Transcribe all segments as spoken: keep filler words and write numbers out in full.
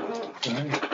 All right.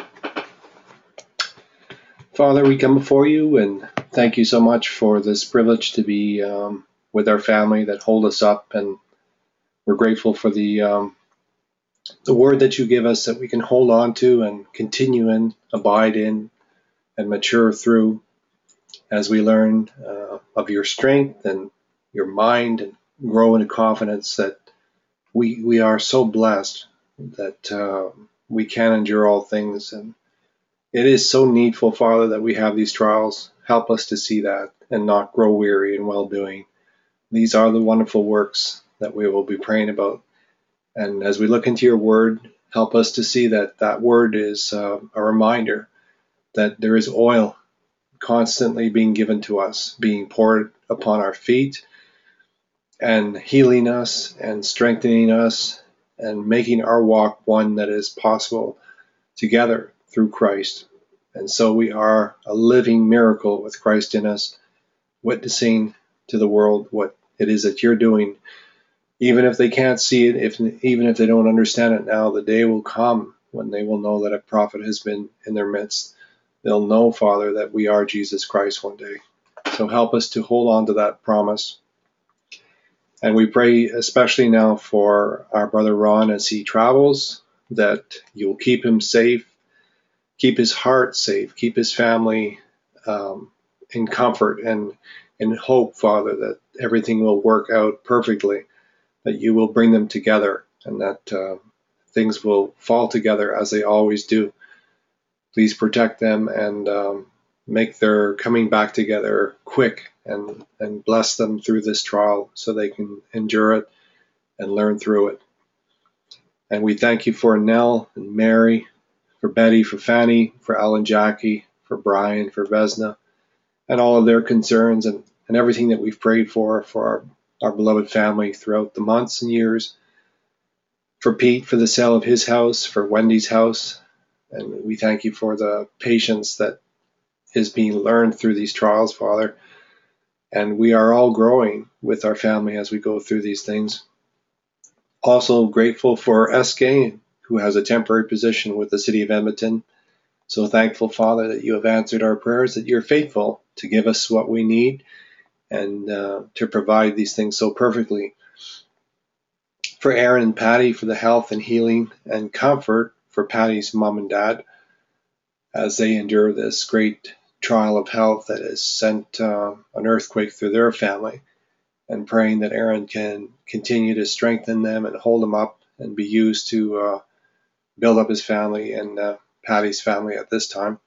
Father, we come before you and thank you so much for this privilege to be um, with our family that hold us up, and we're grateful for the um, the word that you give us that we can hold on to and continue in, abide in, and mature through as we learn uh, of your strength and your mind and grow into confidence that we we are so blessed that uh, we can endure all things. And it is so needful, Father, that we have these trials. Help us to see that and not grow weary in well-doing. These are the wonderful works that we will be praying about. And as we look into your word, help us to see that that word is uh, a reminder that there is oil constantly being given to us, being poured upon our feet, and healing us and strengthening us and making our walk one that is possible together through Christ. And so we are a living miracle with Christ in us, witnessing to the world what it is that you're doing. Even if they can't see it, if even if they don't understand it now, the day will come when they will know that a prophet has been in their midst. They'll know, Father, that we are Jesus Christ one day. So help us to hold on to that promise. And we pray especially now for our brother Ron as he travels, that you'll keep him safe, keep his heart safe, keep his family um, in comfort and in hope, Father, that everything will work out perfectly, that you will bring them together, and that uh, things will fall together as they always do. Please protect them and um, make their coming back together quick, and, and bless them through this trial so they can endure it and learn through it. And we thank you for Nell and Mary, for Betty, for Fanny, for Alan, Jackie, for Brian, for Vesna, and all of their concerns and, and everything that we've prayed for, for our, our beloved family throughout the months and years. For Pete, for the sale of his house, for Wendy's house. And we thank you for the patience that is being learned through these trials, Father. And we are all growing with our family as we go through these things. Also grateful for S K, who has a temporary position with the city of Edmonton. So thankful, Father, that you have answered our prayers, that you're faithful to give us what we need and uh, to provide these things so perfectly. For Aaron and Patty, for the health and healing and comfort for Patty's mom and dad as they endure this great trial of health that has sent uh, an earthquake through their family, and praying that Aaron can continue to strengthen them and hold them up and be used to uh, build up his family and uh, Patty's family at this time.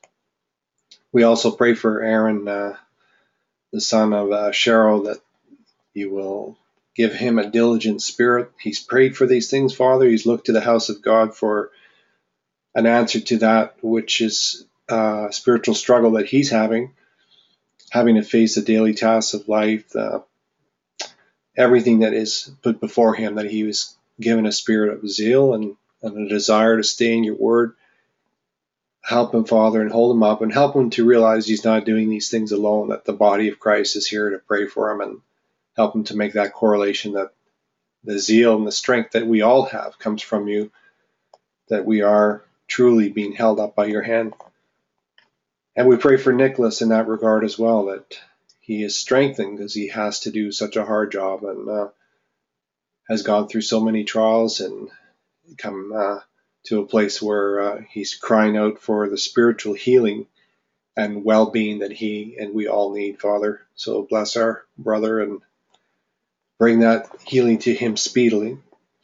We also pray for Aaron, uh, the son of uh, Cheryl, that you will give him a diligent spirit. He's prayed for these things, Father. He's looked to the house of God for an answer to that which is a spiritual struggle that he's having, having to face the daily tasks of life, uh, everything that is put before him, that he was given a spirit of zeal and, and a desire to stay in your word. Help him, Father, and hold him up, and help him to realize he's not doing these things alone, that the body of Christ is here to pray for him, and help him to make that correlation that the zeal and the strength that we all have comes from you, that we are truly being held up by your hand. And we pray for Nicholas in that regard as well, that he is strengthened because he has to do such a hard job and uh, has gone through so many trials and come uh, to a place where uh, he's crying out for the spiritual healing and well-being that he and we all need, Father. So bless our brother and bring that healing to him speedily.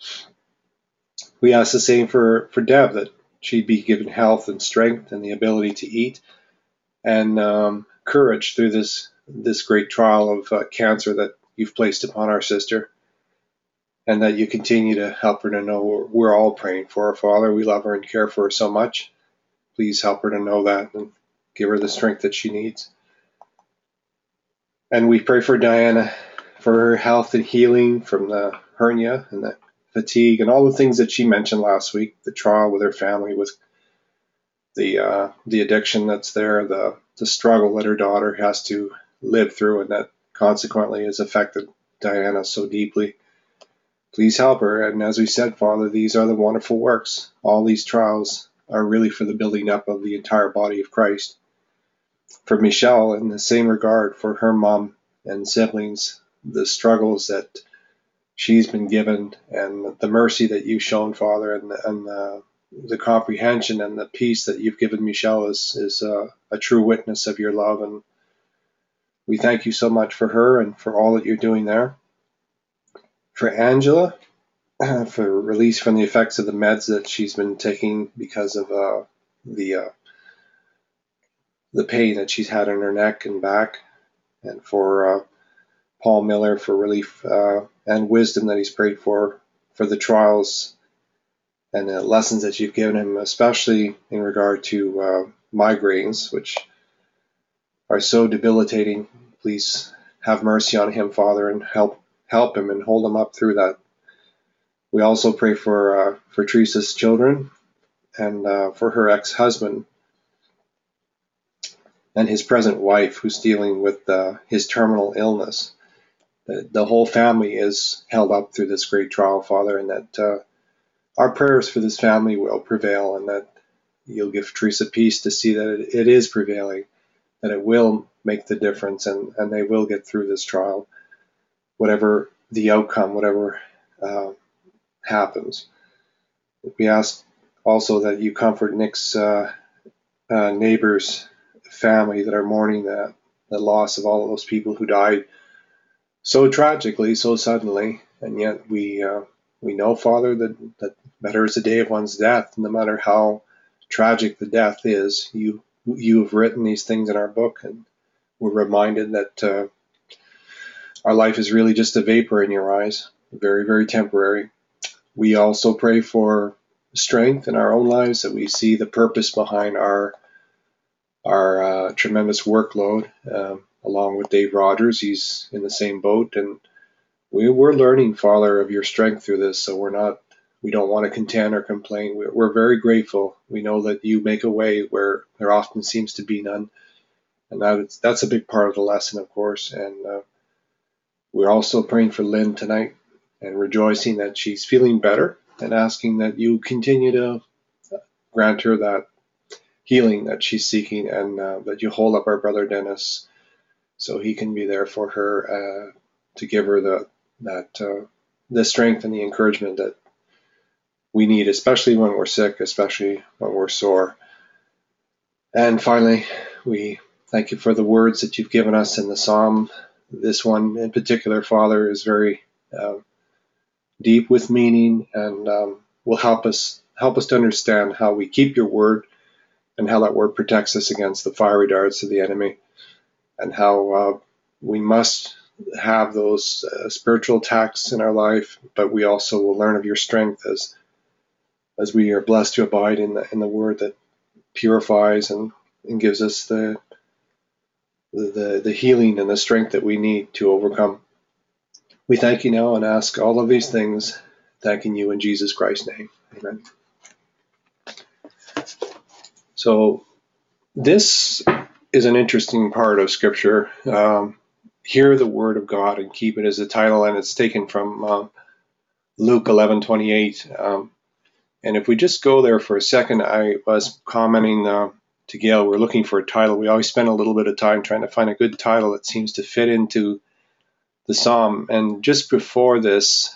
We ask the same for, for Deb, that she'd be given health and strength and the ability to eat and um, courage through this this great trial of uh, cancer that you've placed upon our sister, and that you continue to help her to know we're, we're all praying for her, Father. We love her and care for her so much. Please help her to know that and give her the strength that she needs. And we pray for Diana, for her health and healing from the hernia and the fatigue and all the things that she mentioned last week, the trial with her family, with the uh, the addiction that's there, the, the struggle that her daughter has to live through, and that consequently has affected Diana so deeply. Please help her. And as we said, Father, these are the wonderful works. All these trials are really for the building up of the entire body of Christ. For Michelle, in the same regard, for her mom and siblings, the struggles that she's been given and the mercy that you've shown, Father, and, and the, the comprehension and the peace that you've given Michelle is, is uh, a true witness of your love. And we thank you so much for her and for all that you're doing there. For Angela, for release from the effects of the meds that she's been taking because of uh, the uh, the pain that she's had in her neck and back, and for uh, Paul Miller for relief uh, and wisdom that he's prayed for for the trials and the lessons that you've given him, especially in regard to uh, migraines, which are so debilitating. Please have mercy on him, Father, and help help him and hold him up through that. We also pray for uh, for Teresa's children and uh, for her ex-husband and his present wife, who's dealing with uh, his terminal illness. The, the whole family is held up through this great trial, Father, and that uh, our prayers for this family will prevail, and that you'll give Teresa peace to see that it, it is prevailing, that it will make the difference, and, and they will get through this trial, whatever the outcome, whatever uh, happens. We ask also that you comfort Nick's uh, uh, neighbors, family that are mourning the, the loss of all of those people who died so tragically, so suddenly, and yet we uh, we know, Father, that, that better is the day of one's death. No matter how tragic the death is, you you have written these things in our book, and we're reminded that uh, our life is really just a vapor in your eyes, very, very temporary. We also pray for strength in our own lives, that we see the purpose behind our our uh, tremendous workload. Um, along with Dave Rogers, he's in the same boat, and we, we're learning, Father, of your strength through this. So we're not, we don't want to contend or complain. We're, we're very grateful. We know that you make a way where there often seems to be none, and that is, that's a big part of the lesson, of course. And uh, we're also praying for Lynn tonight and rejoicing that she's feeling better, and asking that you continue to grant her that healing that she's seeking, and uh, that you hold up our brother Dennis so he can be there for her, uh, to give her the that uh, the strength and the encouragement that we need, especially when we're sick, especially when we're sore. And finally, we thank you for the words that you've given us in the psalm. This one in particular, Father, is very uh, deep with meaning, and um, will help us help us to understand how we keep your word, and how that word protects us against the fiery darts of the enemy, and how uh, we must have those uh, spiritual attacks in our life, but we also will learn of your strength as as we are blessed to abide in the in the word that purifies and, and gives us the, the the healing and the strength that we need to overcome. We thank you now and ask all of these things, thanking you in Jesus Christ's name. Amen. So this is an interesting part of Scripture. Um, hear the word of God and keep it as a title, and it's taken from um, Luke eleven twenty-eight. Um, and if we just go there for a second, I was commenting uh, to Gail, we're looking for a title. We always spend a little bit of time trying to find a good title that seems to fit into the psalm. And just before this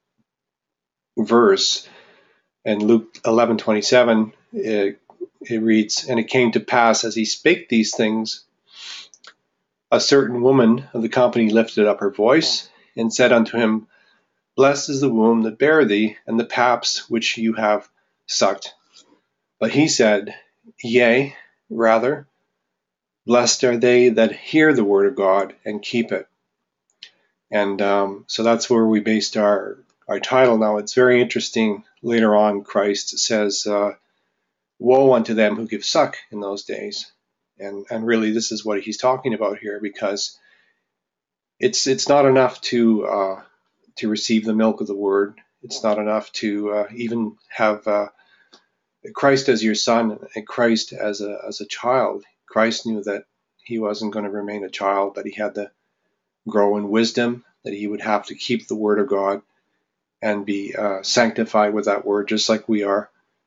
verse in Luke eleven twenty-seven, it, it reads, "And it came to pass, as he spake these things, a certain woman of the company lifted up her voice and said unto him, Blessed is the womb that bare thee, and the paps which you have sucked. But he said, Yea, rather, blessed are they that hear the word of God and keep it." And um, so that's where we based our, our title. Now, it's very interesting. Later on, Christ says, uh, Woe unto them who give suck in those days. And, and really, this is what he's talking about here, because it's it's not enough to uh, to receive the milk of the word. It's not enough to uh, even have uh, Christ as your son and Christ as a as a child. Christ knew that he wasn't going to remain a child, that he had to grow in wisdom, that he would have to keep the word of God and be uh, sanctified with that word, just like we are.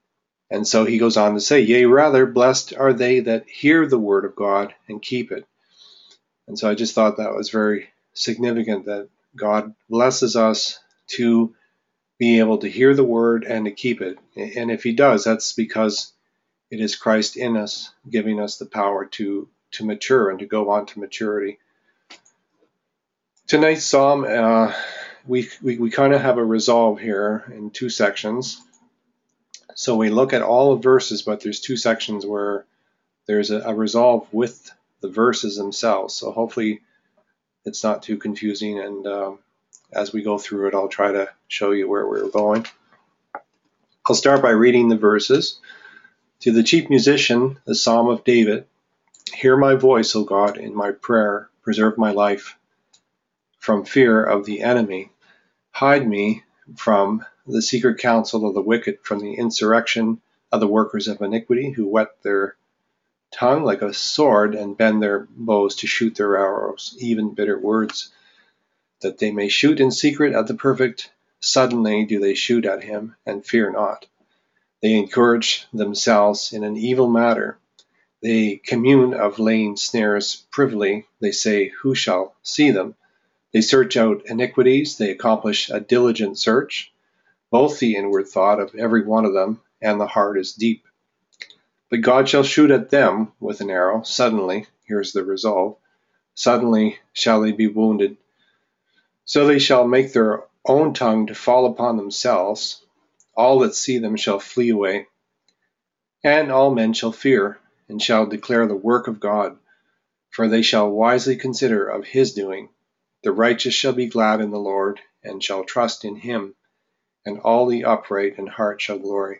And so he goes on to say, yea, rather, blessed are they that hear the word of God and keep it. And so I just thought that was very significant, that God blesses us to be able to hear the word and to keep it. And if he does, that's because it is Christ in us, giving us the power to, to mature and to go on to maturity. Tonight's psalm, uh, we, we, we kind of have a resolve here in two sections. So we look at all the verses, but there's two sections where there's a, a resolve with the verses themselves. So hopefully it's not too confusing, and um, as we go through it, I'll try to show you where we're going. I'll start by reading the verses. To the chief musician, the Psalm of David. Hear my voice, O God, in my prayer. Preserve my life from fear of the enemy. Hide me from the secret counsel of the wicked, from the insurrection of the workers of iniquity, who whet their tongue like a sword and bend their bows to shoot their arrows, even bitter words, that they may shoot in secret at the perfect. Suddenly do they shoot at him, and fear not. They encourage themselves in an evil matter. They commune of laying snares privily. They say, who shall see them? They search out iniquities. They accomplish a diligent search. Both the inward thought of every one of them and the heart is deep. But God shall shoot at them with an arrow. Suddenly, here's the resolve, suddenly shall they be wounded. So they shall make their own tongue to fall upon themselves. All that see them shall flee away. And all men shall fear, and shall declare the work of God. For they shall wisely consider of his doing. The righteous shall be glad in the Lord, and shall trust in him. And all the upright in heart shall glory.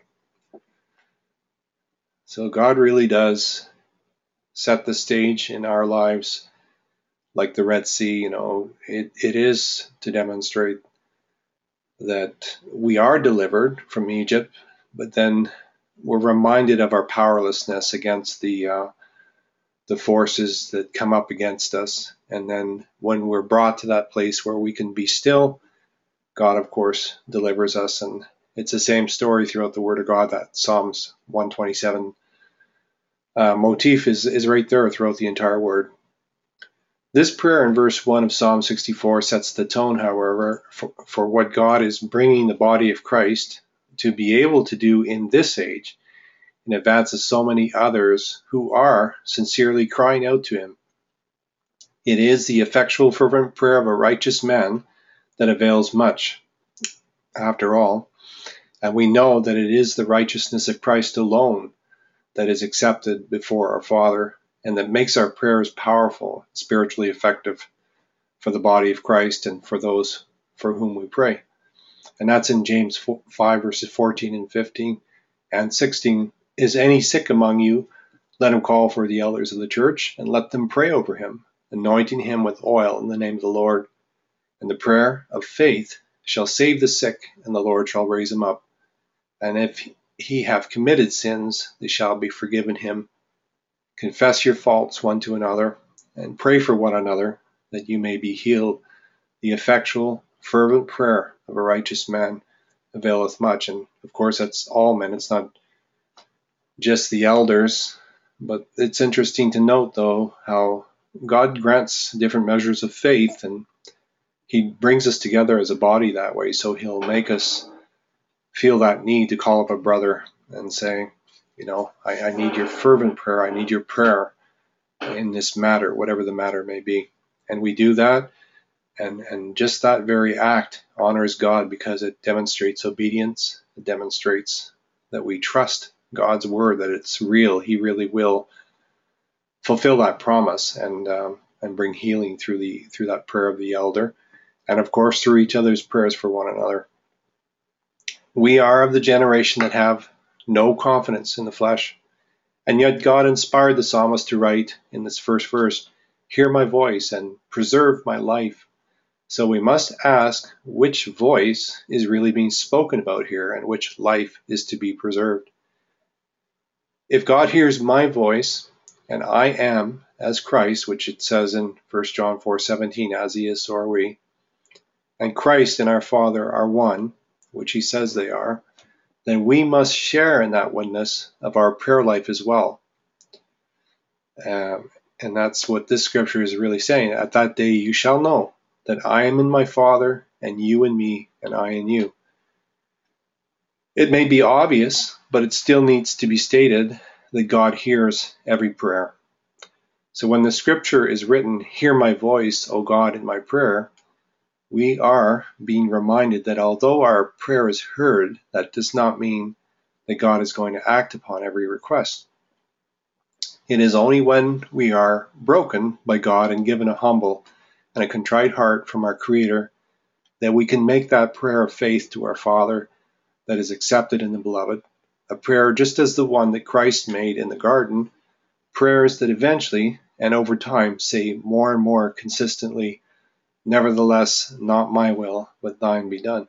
So God really does set the stage in our lives, like the Red Sea. You know, it, it is to demonstrate that we are delivered from Egypt, but then we're reminded of our powerlessness against the uh, the forces that come up against us. And then when we're brought to that place where we can be still, God, of course, delivers us. And it's the same story throughout the Word of God. That Psalms one twenty-seven uh, motif is, is right there throughout the entire Word. This prayer in verse one of Psalm sixty-four sets the tone, however, for, for what God is bringing the body of Christ to be able to do in this age, in advance of so many others who are sincerely crying out to him. It is the effectual fervent prayer of a righteous man that avails much, after all, and we know that it is the righteousness of Christ alone that is accepted before our Father, and that makes our prayers powerful, spiritually effective for the body of Christ and for those for whom we pray. And that's in James five, verses fourteen and fifteen and sixteen. Is any sick among you? Let him call for the elders of the church, and let them pray over him, anointing him with oil in the name of the Lord. And the prayer of faith shall save the sick, and the Lord shall raise him up. And if he have committed sins, they shall be forgiven him. Confess your faults one to another, and pray for one another, that you may be healed. The effectual, fervent prayer of a righteous man availeth much. And of course, that's all men. It's not just the elders. But it's interesting to note, though, how God grants different measures of faith, and he brings us together as a body that way. So he'll make us feel that need to call up a brother and say, you know, I, I need your fervent prayer. I need your prayer in this matter, whatever the matter may be. And we do that. And, and just that very act honors God, because it demonstrates obedience. It demonstrates that we trust God's word, that it's real. He really will fulfill that promise and um, and bring healing through the through that prayer of the elder, and of course through each other's prayers for one another. We are of the generation that have no confidence in the flesh, and yet God inspired the psalmist to write in this first verse, "Hear my voice and preserve my life." So we must ask which voice is really being spoken about here, and which life is to be preserved. If God hears my voice, and I am as Christ, which it says in First John four seventeen, as he is, so are we, and Christ and our Father are one, which he says they are, then we must share in that oneness of our prayer life as well. Um, and that's what this scripture is really saying. At that day you shall know that I am in my Father, and you in me, and I in you. It may be obvious, but it still needs to be stated that God hears every prayer. So when the scripture is written, "Hear my voice, O God, in my prayer," we are being reminded that although our prayer is heard, that does not mean that God is going to act upon every request. It is only when we are broken by God and given a humble and a contrite heart from our Creator that we can make that prayer of faith to our Father that is accepted in the Beloved, a prayer just as the one that Christ made in the garden, prayers that eventually and over time say more and more consistently, "Nevertheless, not my will, but thine be done."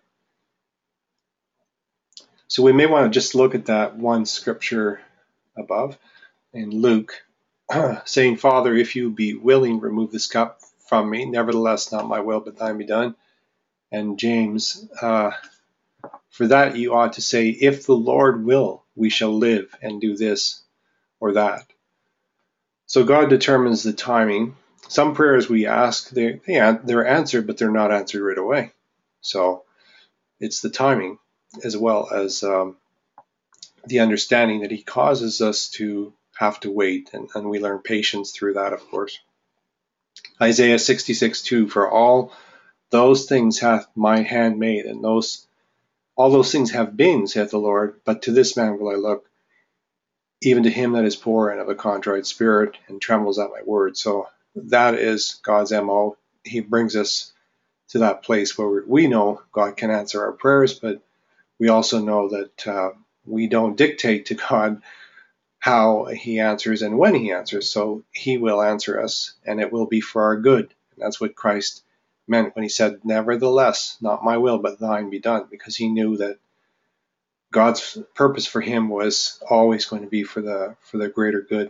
So we may want to just look at that one scripture above in Luke, saying, "Father, if you be willing, remove this cup from me. Nevertheless, not my will, but thine be done." And James, uh, for that you ought to say, "If the Lord will, we shall live and do this or that." So God determines the timing. Some prayers we ask, they, they, they're answered, but they're not answered right away. So it's the timing as well as um, the understanding that he causes us to have to wait, and, and we learn patience through that, of course. Isaiah sixty-six two, "For all those things hath my hand made, and those all those things have been, saith the Lord, but to this man will I look, even to him that is poor and of a contrite spirit, and trembles at my word." So that is God's M O. He brings us to that place where we know God can answer our prayers, but we also know that uh, we don't dictate to God how he answers and when he answers. So he will answer us, and it will be for our good. And that's what Christ meant when he said, "Nevertheless, not my will, but thine be done," because he knew that God's purpose for him was always going to be for the for the greater good.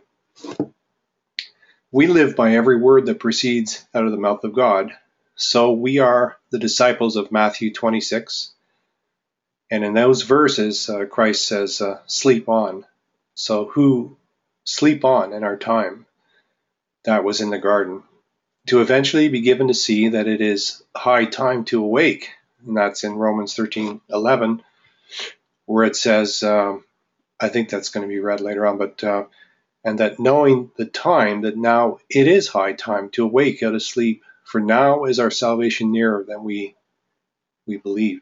We live by every word that proceeds out of the mouth of God. So we are the disciples of Matthew twenty-six. And in those verses, uh, Christ says, uh, "Sleep on." So who sleep on in our time? That was in the garden. To eventually be given to see that it is high time to awake. And that's in Romans thirteen eleven, where it says, um, I think that's going to be read later on, but uh, and that knowing the time, that now it is high time to awake out of sleep, for now is our salvation nearer than we we believe.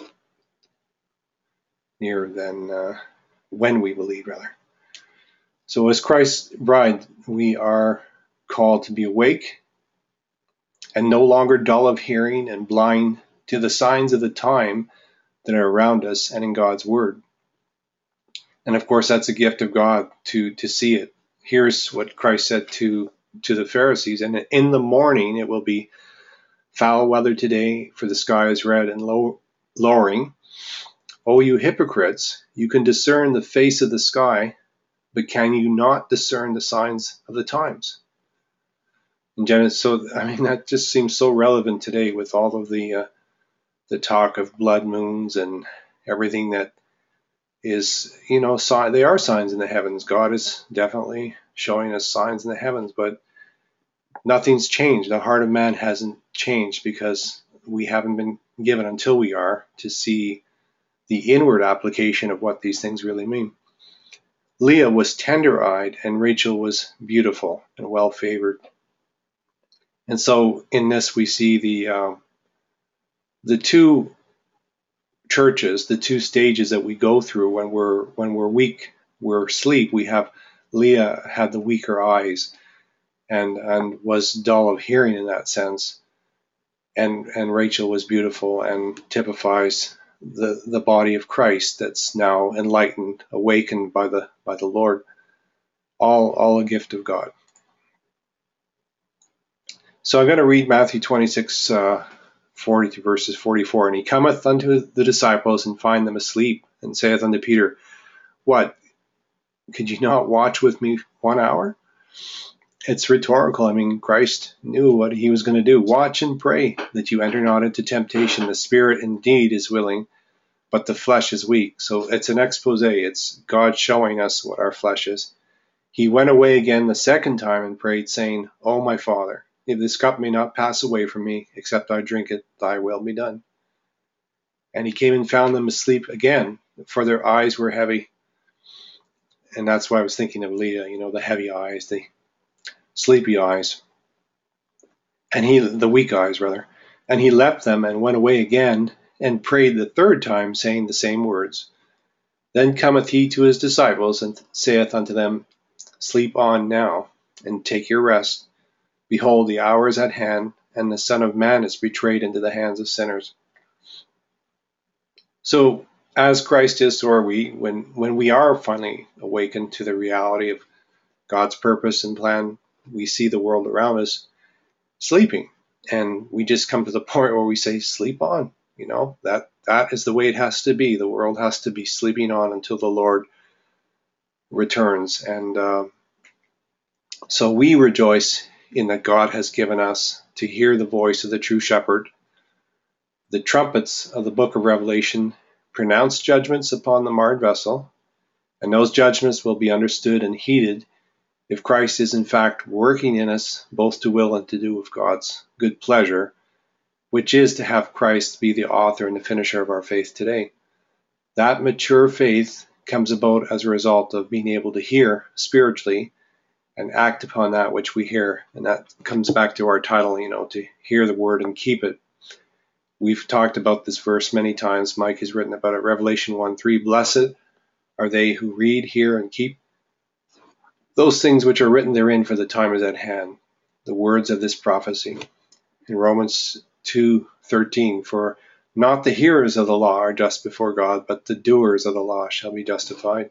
Nearer than uh, when we believe, rather. So as Christ's bride, we are called to be awake and no longer dull of hearing and blind to the signs of the time that are around us and in God's word. And of course, that's a gift of God to, to see it. Here's what Christ said to, to the Pharisees: "And in the morning it will be foul weather today, for the sky is red and low, lowering. O you hypocrites, you can discern the face of the sky, but can you not discern the signs of the times?" In Genesis, so I mean that just seems so relevant today with all of the uh, the talk of blood moons and everything that is, you know, sign, they are signs in the heavens. God is definitely showing us signs in the heavens, but nothing's changed. The heart of man hasn't changed because we haven't been given, until we are, to see the inward application of what these things really mean. Leah was tender-eyed and Rachel was beautiful and well-favored. And so in this we see the um, the two churches, the two stages that we go through when we're when we're weak, we're asleep. We have Leah had the weaker eyes and and was dull of hearing in that sense, and and Rachel was beautiful and typifies the the body of Christ that's now enlightened, awakened by the by the Lord. All all a gift of God. So I'm going to read Matthew twenty-six, uh, forty to verses forty-four. "And he cometh unto the disciples, and find them asleep, and saith unto Peter, What, could you not watch with me one hour?" It's rhetorical. I mean, Christ knew what he was going to do. "Watch and pray that you enter not into temptation. The spirit indeed is willing, but the flesh is weak. So it's an expose. It's God showing us what our flesh is. He went away again the second time and prayed, saying, O my Father, if this cup may not pass away from me, except I drink it, thy will be done. And he came and found them asleep again, for their eyes were heavy. And that's why I was thinking of Leah, you know, the heavy eyes, the sleepy eyes, and he, the weak eyes rather. And he left them and went away again and prayed the third time, saying the same words. Then cometh he to his disciples and saith unto them, Sleep on now, and take your rest. Behold, the hour is at hand, and the Son of Man is betrayed into the hands of sinners. So, as Christ is, so are we. When, when we are finally awakened to the reality of God's purpose and plan, we see the world around us sleeping. And we just come to the point where we say, sleep on. You know, that that is the way it has to be. The world has to be sleeping on until the Lord returns. And uh, so we rejoice in that God has given us to hear the voice of the true shepherd. The trumpets of the book of Revelation pronounce judgments upon the marred vessel, and those judgments will be understood and heeded if Christ is in fact working in us both to will and to do of God's good pleasure, which is to have Christ be the author and the finisher of our faith today. That mature faith comes about as a result of being able to hear spiritually and act upon that which we hear. And that comes back to our title, you know, to hear the word and keep it. We've talked about this verse many times. Mike has written about it. Revelation one three, blessed are they who read, hear, and keep those things which are written therein, for the time is at hand, the words of this prophecy. In Romans two thirteen, for not the hearers of the law are just before God, but the doers of the law shall be justified.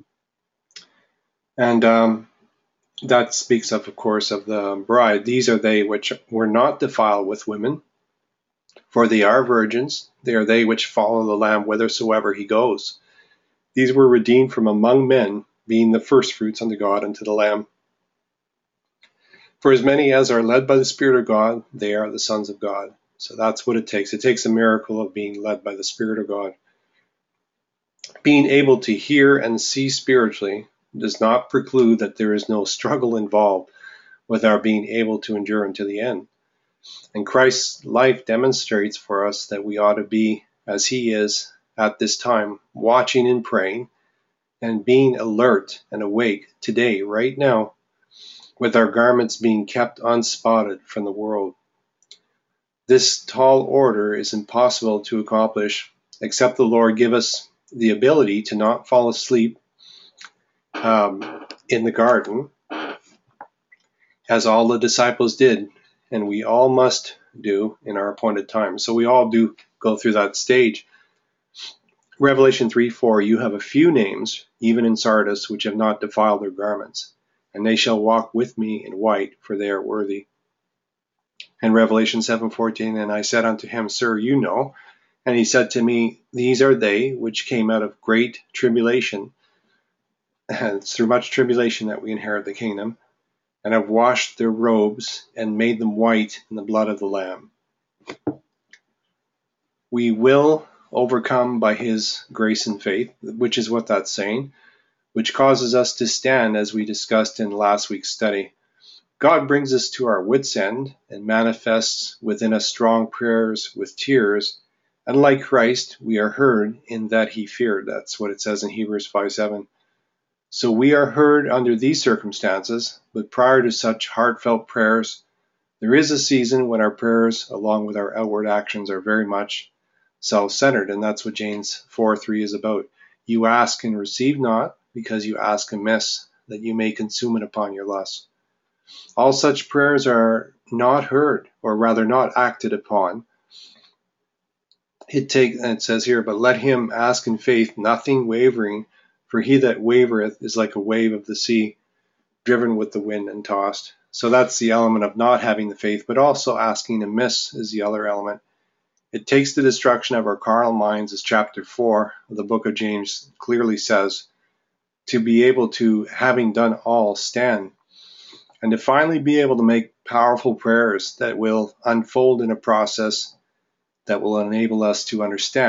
And um, that speaks of, of course, of the bride. These are they which were not defiled with women, for they are virgins. They are they which follow the Lamb whithersoever he goes. These were redeemed from among men, being the firstfruits unto God and to the Lamb. For as many as are led by the Spirit of God, they are the sons of God. So that's what it takes. It takes a miracle of being led by the Spirit of God. Being able to hear and see spiritually does not preclude that there is no struggle involved with our being able to endure unto the end. And Christ's life demonstrates for us that we ought to be, as he is at this time, watching and praying and being alert and awake today, right now, with our garments being kept unspotted from the world. This tall order is impossible to accomplish except the Lord give us the ability to not fall asleep um, in the garden, as all the disciples did, and we all must do in our appointed time. So we all do go through that stage. Revelation three four, you have a few names, even in Sardis, which have not defiled their garments, and they shall walk with me in white, for they are worthy. And Revelation seven fourteen, and I said unto him, Sir, you know. And he said to me, these are they which came out of great tribulation, and it's through much tribulation that we inherit the kingdom, and have washed their robes and made them white in the blood of the Lamb. We will overcome by his grace and faith, which is what that's saying, which causes us to stand, as we discussed in last week's study. God brings us to our wits' end and manifests within us strong prayers with tears, and like Christ, we are heard in that he feared. That's what it says in Hebrews five seven. So we are heard under these circumstances, but prior to such heartfelt prayers, there is a season when our prayers, along with our outward actions, are very much self-centered, and that's what James four three is about. You ask and receive not, because you ask amiss, that you may consume it upon your lust. All such prayers are not heard, or rather not acted upon. It take, and it says here, but let him ask in faith, nothing wavering, for he that wavereth is like a wave of the sea, driven with the wind and tossed. So that's the element of not having the faith, but also asking amiss is the other element. It takes the destruction of our carnal minds, as chapter four of the book of James clearly says, to be able to, having done all, stand, and to finally be able to make powerful prayers that will unfold in a process that will enable us to understand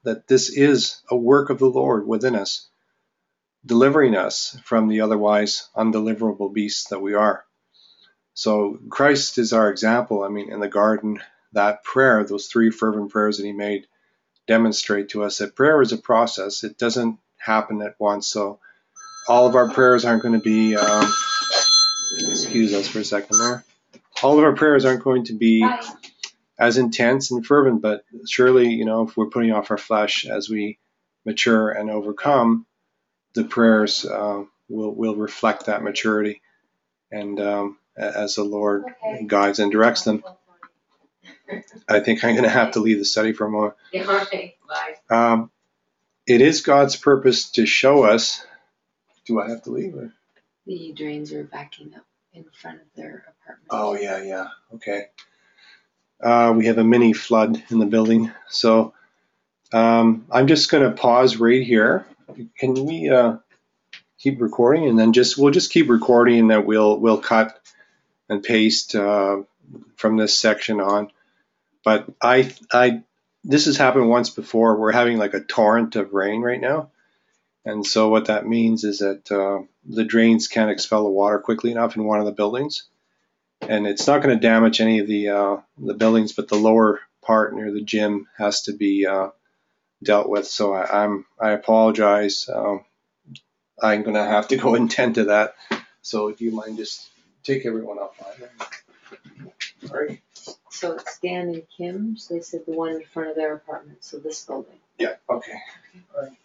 that this is a work of the Lord within us, delivering us from the otherwise undeliverable beasts that we are. So Christ is our example. I mean, in the garden, that prayer, those three fervent prayers that he made, demonstrate to us that prayer is a process. It doesn't happen at once. So all of our prayers aren't going to be, um, excuse us for a second there. All of our prayers aren't going to be as intense and fervent, but surely, you know, if we're putting off our flesh as we mature and overcome, the prayers uh, will will reflect that maturity, and um, as the Lord guides and directs them. I think I'm going to have to leave the study for a moment. Um, it is God's purpose to show us. Do I have to leave? Or? The drains are backing up in front of their apartment. Oh, yeah, yeah. Okay. Uh, we have a mini flood in the building. So um, I'm just going to pause right here. Can we uh, keep recording? And then just we'll just keep recording, and then we'll, we'll cut and paste uh, from this section on. But I, I, this has happened once before. We're having like a torrent of rain right now. And so what that means is that uh, the drains can't expel the water quickly enough in one of the buildings. And it's not going to damage any of the uh, the buildings, but the lower part near the gym has to be uh, dealt with. So I, I'm I apologize. Um, I'm going to have to go and tend to that. So do you mind just take everyone offline? All right. So it's Dan and Kim's. They said the one in front of their apartment. So this building. Yeah. Okay. All right.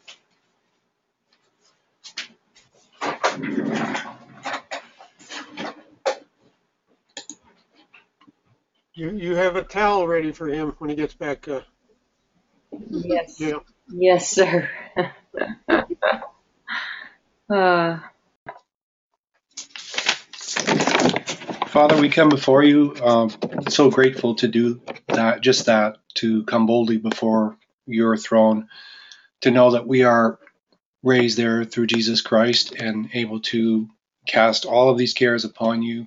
You you have a towel ready for him when he gets back. Uh, Yes. yeah. Yes, sir. uh, Father, we come before you, um, so grateful to do that, just that, to come boldly before your throne, to know that we are raised there through Jesus Christ and able to cast all of these cares upon you,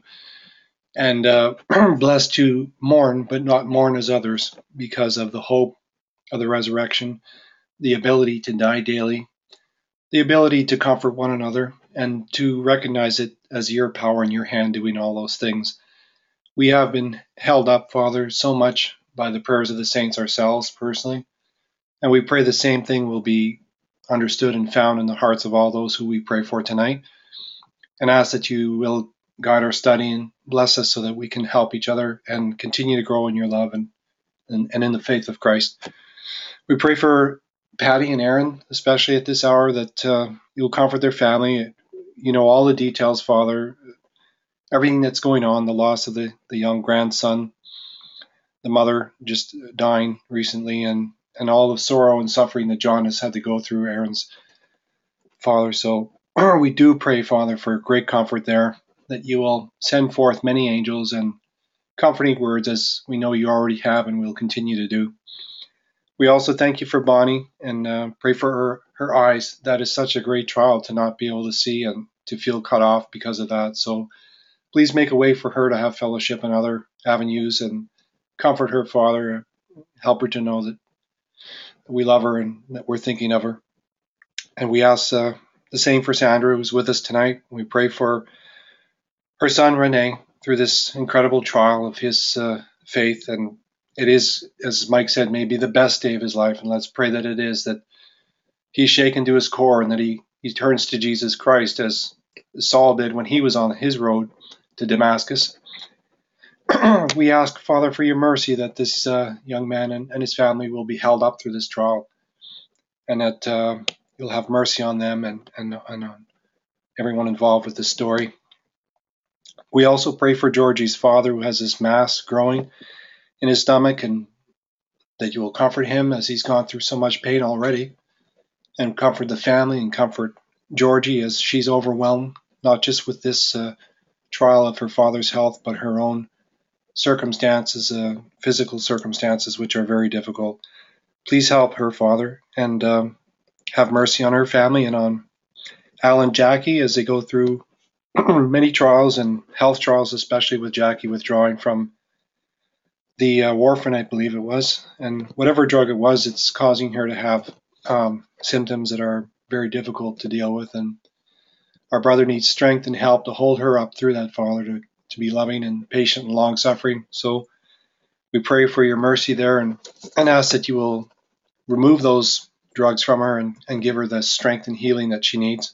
and uh, blessed to mourn, but not mourn as others, because of the hope of the resurrection, the ability to die daily, the ability to comfort one another, and to recognize it as your power in your hand doing all those things. We have been held up, Father, so much by the prayers of the saints ourselves personally, and we pray the same thing will be understood and found in the hearts of all those who we pray for tonight, and ask that you will guide our study and bless us so that we can help each other and continue to grow in your love and, and, and in the faith of Christ. We pray for Patty and Aaron, especially at this hour, that uh, you'll comfort their family. You know all the details, Father, everything that's going on, the loss of the, the young grandson, the mother just dying recently, and, and all the sorrow and suffering that John has had to go through, Aaron's father. So we do pray, Father, for great comfort there, that you will send forth many angels and comforting words, as we know you already have and will continue to do. We also thank you for Bonnie and uh, pray for her, her eyes. That is such a great trial to not be able to see and to feel cut off because of that. So please make a way for her to have fellowship in other avenues and comfort her, Father. Help her to know that we love her and that we're thinking of her. And we ask uh, the same for Sandra, who's with us tonight. We pray for her son, Rene, through this incredible trial of his uh, faith. And it is, as Mike said, maybe the best day of his life. And let's pray that it is, that he's shaken to his core and that he, he turns to Jesus Christ as Saul did when he was on his road to Damascus. We ask, Father, for your mercy that this uh, young man and, and his family will be held up through this trial, and that uh, you'll have mercy on them and, and, and on everyone involved with this story. We also pray for Georgie's father, who has this mass growing in his stomach, and that you will comfort him as he's gone through so much pain already, and comfort the family and comfort Georgie as she's overwhelmed, not just with this uh, trial of her father's health, but her own circumstances, uh, physical circumstances, which are very difficult. Please help her, Father, and um, have mercy on her family and on Al and Jackie as they go through many trials and health trials, especially with Jackie withdrawing from the uh, warfarin, I believe it was, and whatever drug it was, it's causing her to have um, symptoms that are very difficult to deal with. And our brother needs strength and help to hold her up through that, Father, to, to be loving and patient and long-suffering. So we pray for your mercy there, and, and ask that you will remove those drugs from her and, and give her the strength and healing that she needs.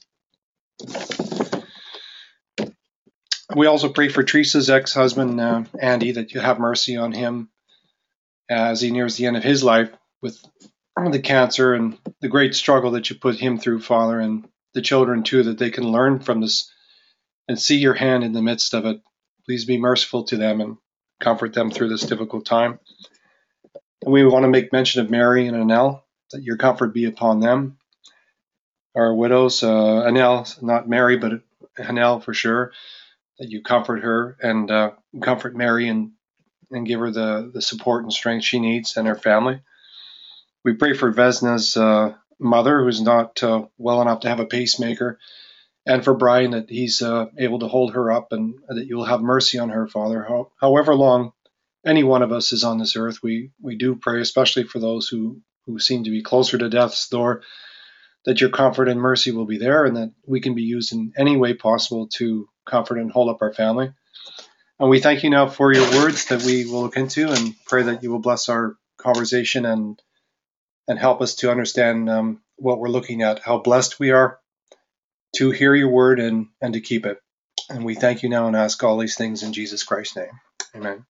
We also pray for Teresa's ex-husband, uh, Andy, that you have mercy on him as he nears the end of his life with the cancer and the great struggle that you put him through, Father, and the children too, that they can learn from this and see your hand in the midst of it. Please be merciful to them and comfort them through this difficult time. And we want to make mention of Mary and Annelle, that your comfort be upon them. Our widows, uh, Annelle, not Mary, but Annelle for sure, that you comfort her and uh, comfort Mary and, and give her the, the support and strength she needs and her family. We pray for Vesna's uh, mother, who's not uh, well enough to have a pacemaker, and for Brian, that he's uh, able to hold her up, and that you'll have mercy on her, Father. How, however long any one of us is on this earth, we, we do pray, especially for those who, who seem to be closer to death's door, that your comfort and mercy will be there, and that we can be used in any way possible to comfort and hold up our family. And we thank you now for your words that we will look into, and pray that you will bless our conversation and and help us to understand um, what we're looking at, how blessed we are to hear your word and, and to keep it. And we thank you now and ask all these things in Jesus Christ's name. Amen.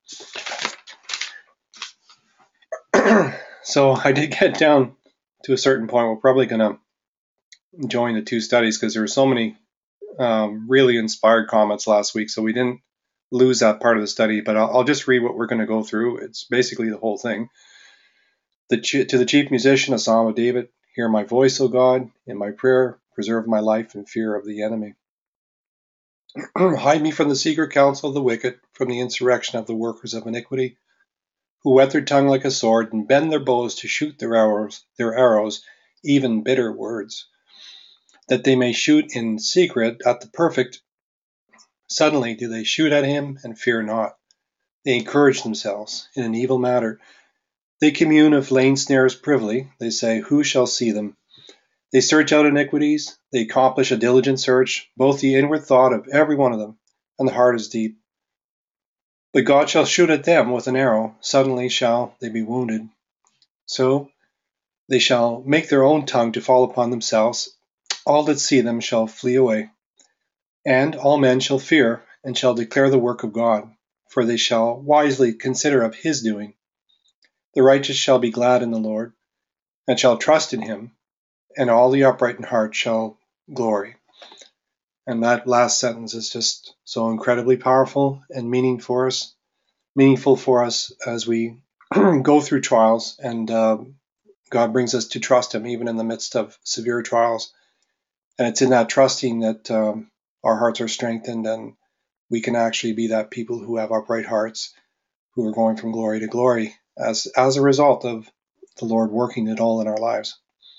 So I did get down to a certain point. We're probably going to join the two studies because there were so many um, really inspired comments last week. So we didn't lose that part of the study, but I'll, I'll just read what we're going to go through. It's basically the whole thing. The, to the chief musician, a psalm of David, hear my voice, O God, in my prayer, preserve my life in fear of the enemy. Hide me from the secret counsel of the wicked, from the insurrection of the workers of iniquity, who whet their tongue like a sword and bend their bows to shoot their arrows, their arrows, even bitter words, that they may shoot in secret at the perfect. Suddenly do they shoot at him and fear not. They encourage themselves in an evil matter. They commune of laying snares privily. They say, who shall see them? They search out iniquities. They accomplish a diligent search, both the inward thought of every one of them, and the heart is deep. But God shall shoot at them with an arrow. Suddenly shall they be wounded. So they shall make their own tongue to fall upon themselves. All that see them shall flee away. And all men shall fear, and shall declare the work of God, for they shall wisely consider of his doing. The righteous shall be glad in the Lord, and shall trust in him, and all the upright in heart shall glory. And that last sentence is just so incredibly powerful and meaning for us, meaningful for us as we go through trials, and uh, God brings us to trust him even in the midst of severe trials. And it's in that trusting that um, our hearts are strengthened, and we can actually be that people who have upright hearts, who are going from glory to glory as, as a result of the Lord working it all in our lives.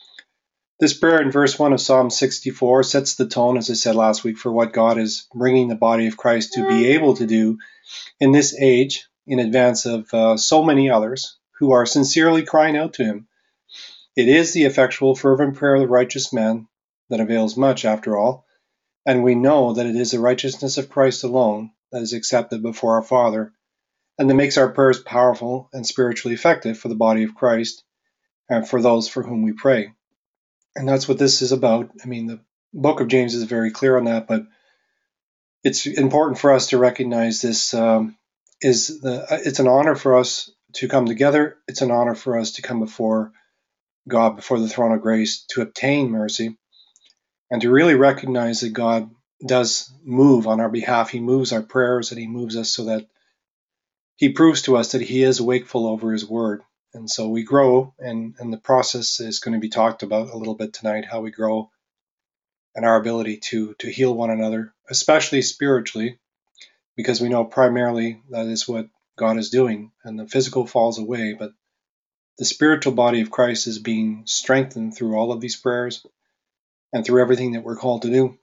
This prayer in verse one of Psalm sixty-four sets the tone, as I said last week, for what God is bringing the body of Christ to be able to do in this age in advance of uh, so many others who are sincerely crying out to him. It is the effectual, fervent prayer of the righteous man that avails much, after all, and we know that it is the righteousness of Christ alone that is accepted before our Father, and that makes our prayers powerful and spiritually effective for the body of Christ and for those for whom we pray. And that's what this is about. I mean, the book of James is very clear on that, but it's important for us to recognize this um, is the, it's an honor for us to come together. It's an honor for us to come before God, before the throne of grace, to obtain mercy, and to really recognize that God does move on our behalf. He moves our prayers, and he moves us so that he proves to us that he is wakeful over his word. And so we grow, and, and the process is going to be talked about a little bit tonight, how we grow and our ability to, to heal one another, especially spiritually, because we know primarily that is what God is doing, and the physical falls away, but the spiritual body of Christ is being strengthened through all of these prayers and through everything that we're called to do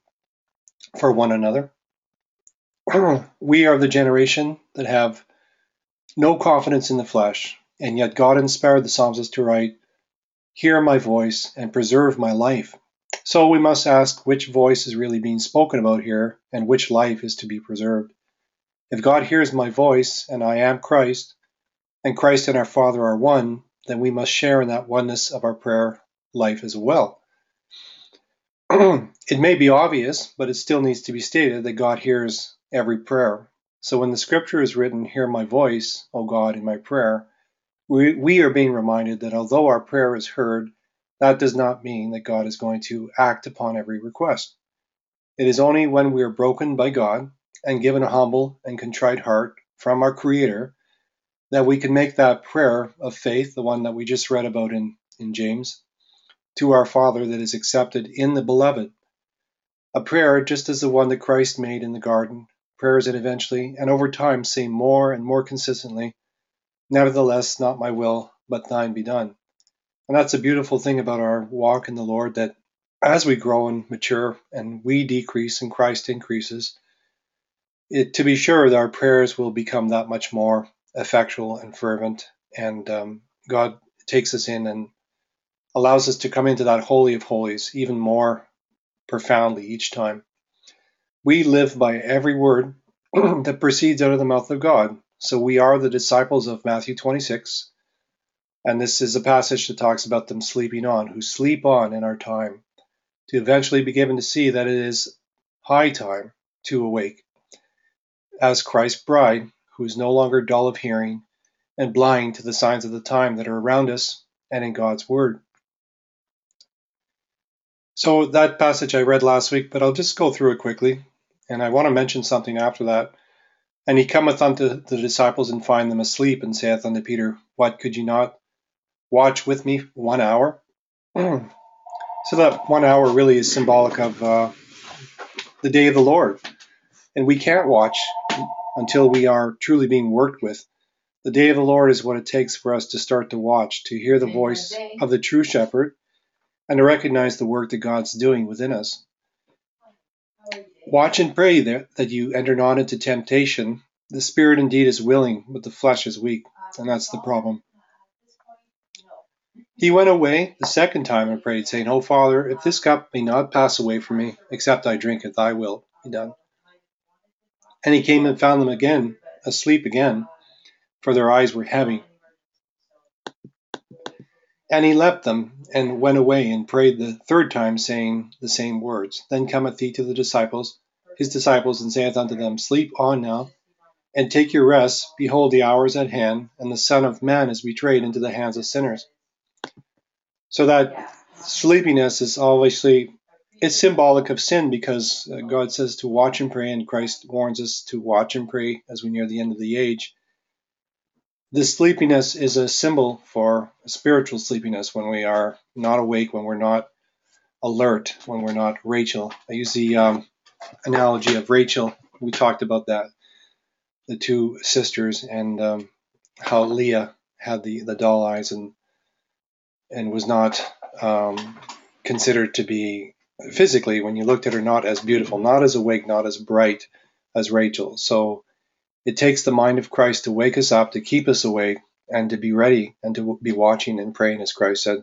for one another. We are the generation that have no confidence in the flesh, and yet God inspired the psalmist to write, "Hear my voice and preserve my life." So we must ask which voice is really being spoken about here and which life is to be preserved. If God hears my voice and I am Christ, and Christ and our Father are one, then we must share in that oneness of our prayer life as well. It may be obvious, but it still needs to be stated that God hears every prayer. So when the scripture is written, "Hear my voice, O God, in my prayer," we, we are being reminded that although our prayer is heard, that does not mean that God is going to act upon every request. It is only when we are broken by God and given a humble and contrite heart from our Creator that we can make that prayer of faith, the one that we just read about in, in James, to our Father that is accepted in the Beloved. A prayer just as the one that Christ made in the garden, prayers that eventually and over time say more and more consistently, "Nevertheless, not my will, but thine be done." And that's a beautiful thing about our walk in the Lord, that as we grow and mature and we decrease and Christ increases, it, to be sure that our prayers will become that much more effectual and fervent, and um, God takes us in and allows us to come into that Holy of Holies even more profoundly each time. We live by every word that proceeds out of the mouth of God. So we are the disciples of Matthew twenty-six, and this is a passage that talks about them sleeping on, who sleep on in our time, to eventually be given to see that it is high time to awake as Christ's bride, who is no longer dull of hearing and blind to the signs of the time that are around us and in God's word. So that passage I read last week, but I'll just go through it quickly, and I want to mention something after that. "And he cometh unto the disciples and find them asleep, and saith unto Peter, What, could ye not watch with me one hour?" So that one hour really is symbolic of uh, the day of the Lord. And we can't watch until we are truly being worked with. The day of the Lord is what it takes for us to start to watch, to hear the voice of the true shepherd, and to recognize the work that God's doing within us. "Watch and pray that, that you enter not into temptation. The spirit indeed is willing, but the flesh is weak." And that's the problem. "He went away the second time and prayed, saying, O Father, if this cup may not pass away from me, except I drink it, thy will be done. And he came and found them again, asleep again, for their eyes were heavy. And he left them, and went away, and prayed the third time, saying the same words. Then cometh he to the disciples, his disciples, and saith unto them, Sleep on now, and take your rest. Behold, the hour is at hand, and the Son of Man is betrayed into the hands of sinners." So that sleepiness is obviously, it's symbolic of sin, because God says to watch and pray, and Christ warns us to watch and pray as we near the end of the age. This sleepiness is a symbol for spiritual sleepiness, when we are not awake, when we're not alert, when we're not Rachel. I use the um, analogy of Rachel. We talked about that, the two sisters, and um, how Leah had the, the dull eyes and and was not um, considered to be physically, when you looked at her, not as beautiful, not as awake, not as bright as Rachel. So it takes the mind of Christ to wake us up, to keep us awake, and to be ready and to be watching and praying, as Christ said.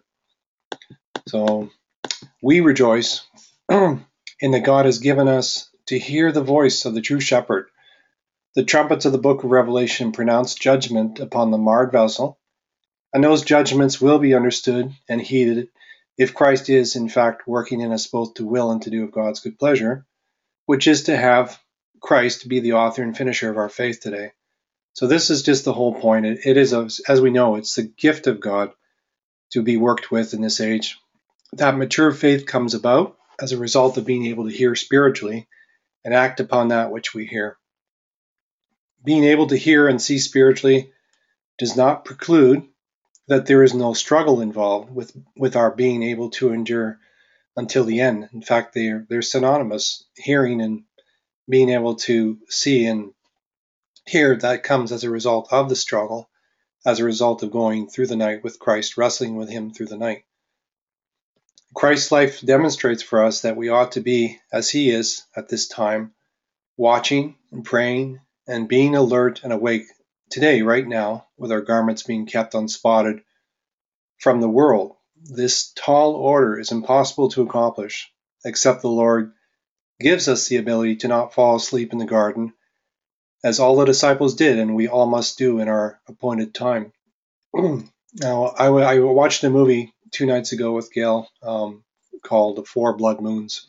So we rejoice in that God has given us to hear the voice of the true shepherd. The trumpets of the book of Revelation pronounce judgment upon the marred vessel, and those judgments will be understood and heeded if Christ is, in fact, working in us both to will and to do of God's good pleasure, which is to have Christ be the author and finisher of our faith today. So this is just the whole point. It, it is, a, as we know, it's the gift of God to be worked with in this age. That mature faith comes about as a result of being able to hear spiritually and act upon that which we hear. Being able to hear and see spiritually does not preclude that there is no struggle involved with, with our being able to endure until the end. In fact, they're, they're synonymous. Hearing and being able to see and hear, that comes as a result of the struggle, as a result of going through the night with Christ, wrestling with him through the night. Christ's life demonstrates for us that we ought to be, as he is at this time, watching and praying and being alert and awake today, right now, with our garments being kept unspotted from the world, this tall order is impossible to accomplish, except the Lord gives us the ability to not fall asleep in the garden, as all the disciples did, and we all must do in our appointed time. Now, I, I watched a movie two nights ago with Gail um, called Four Blood Moons.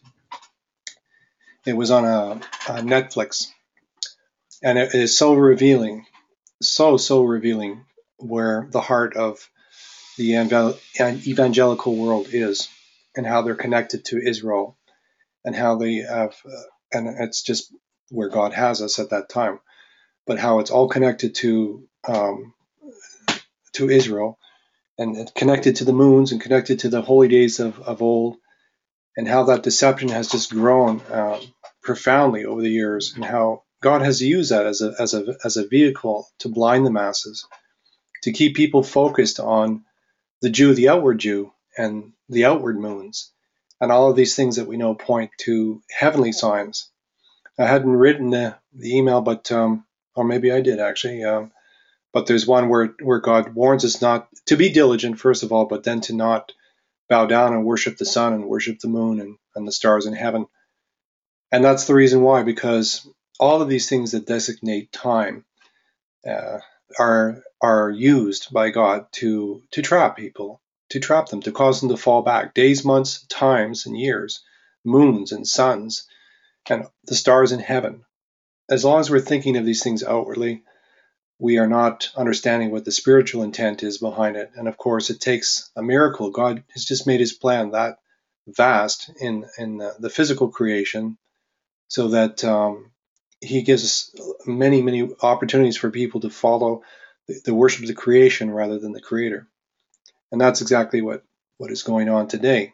It was on a, a Netflix, and it is so revealing, so, so revealing where the heart of the evangelical world is and how they're connected to Israel and how they have, uh, and it's just where God has us at that time, but how it's all connected to um, to Israel and connected to the moons and connected to the holy days of, of old, and how that deception has just grown um, profoundly over the years, and how God has used that as a as a as a vehicle to blind the masses, to keep people focused on the Jew, the outward Jew, and the outward moons, and all of these things that we know point to heavenly signs. I hadn't written the, the email, but um, or maybe I did actually. Um, but there's one where where God warns us not to be diligent, first of all, but then to not bow down and worship the sun and worship the moon and, and the stars in heaven. And that's the reason why, because all of these things that designate time uh, are are used by God to to trap people, to trap them, to cause them to fall back. Days, months, times, and years, moons and suns, and the stars in heaven. As long as we're thinking of these things outwardly, we are not understanding what the spiritual intent is behind it. And of course, it takes a miracle. God has just made his plan that vast in, in the, the physical creation so that um, he gives us many, many opportunities for people to follow the, the worship of the creation rather than the creator. And that's exactly what, what is going on today.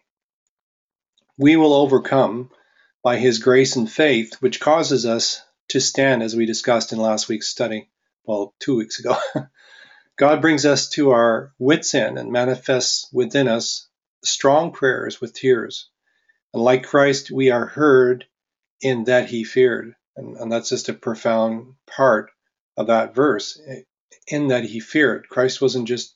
We will overcome by his grace and faith, which causes us to stand, as we discussed in last week's study. Well, two weeks ago. God brings us to our wits' end and manifests within us strong prayers with tears. And like Christ, we are heard in that he feared. And, and that's just a profound part of that verse. In that he feared. Christ wasn't just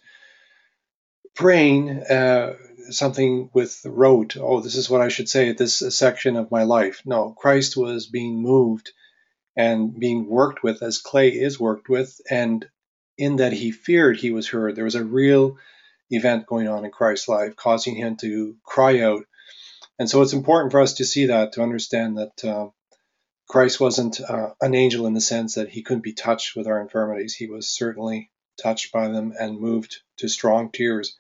praying uh, something with rote. Oh, this is what I should say at this section of my life. No, Christ was being moved and being worked with as clay is worked with, and in that he feared, he was heard. There was a real event going on in Christ's life, causing him to cry out. And so it's important for us to see that, to understand that uh, Christ wasn't uh, an angel in the sense that he couldn't be touched with our infirmities. He was certainly touched by them and moved to strong tears.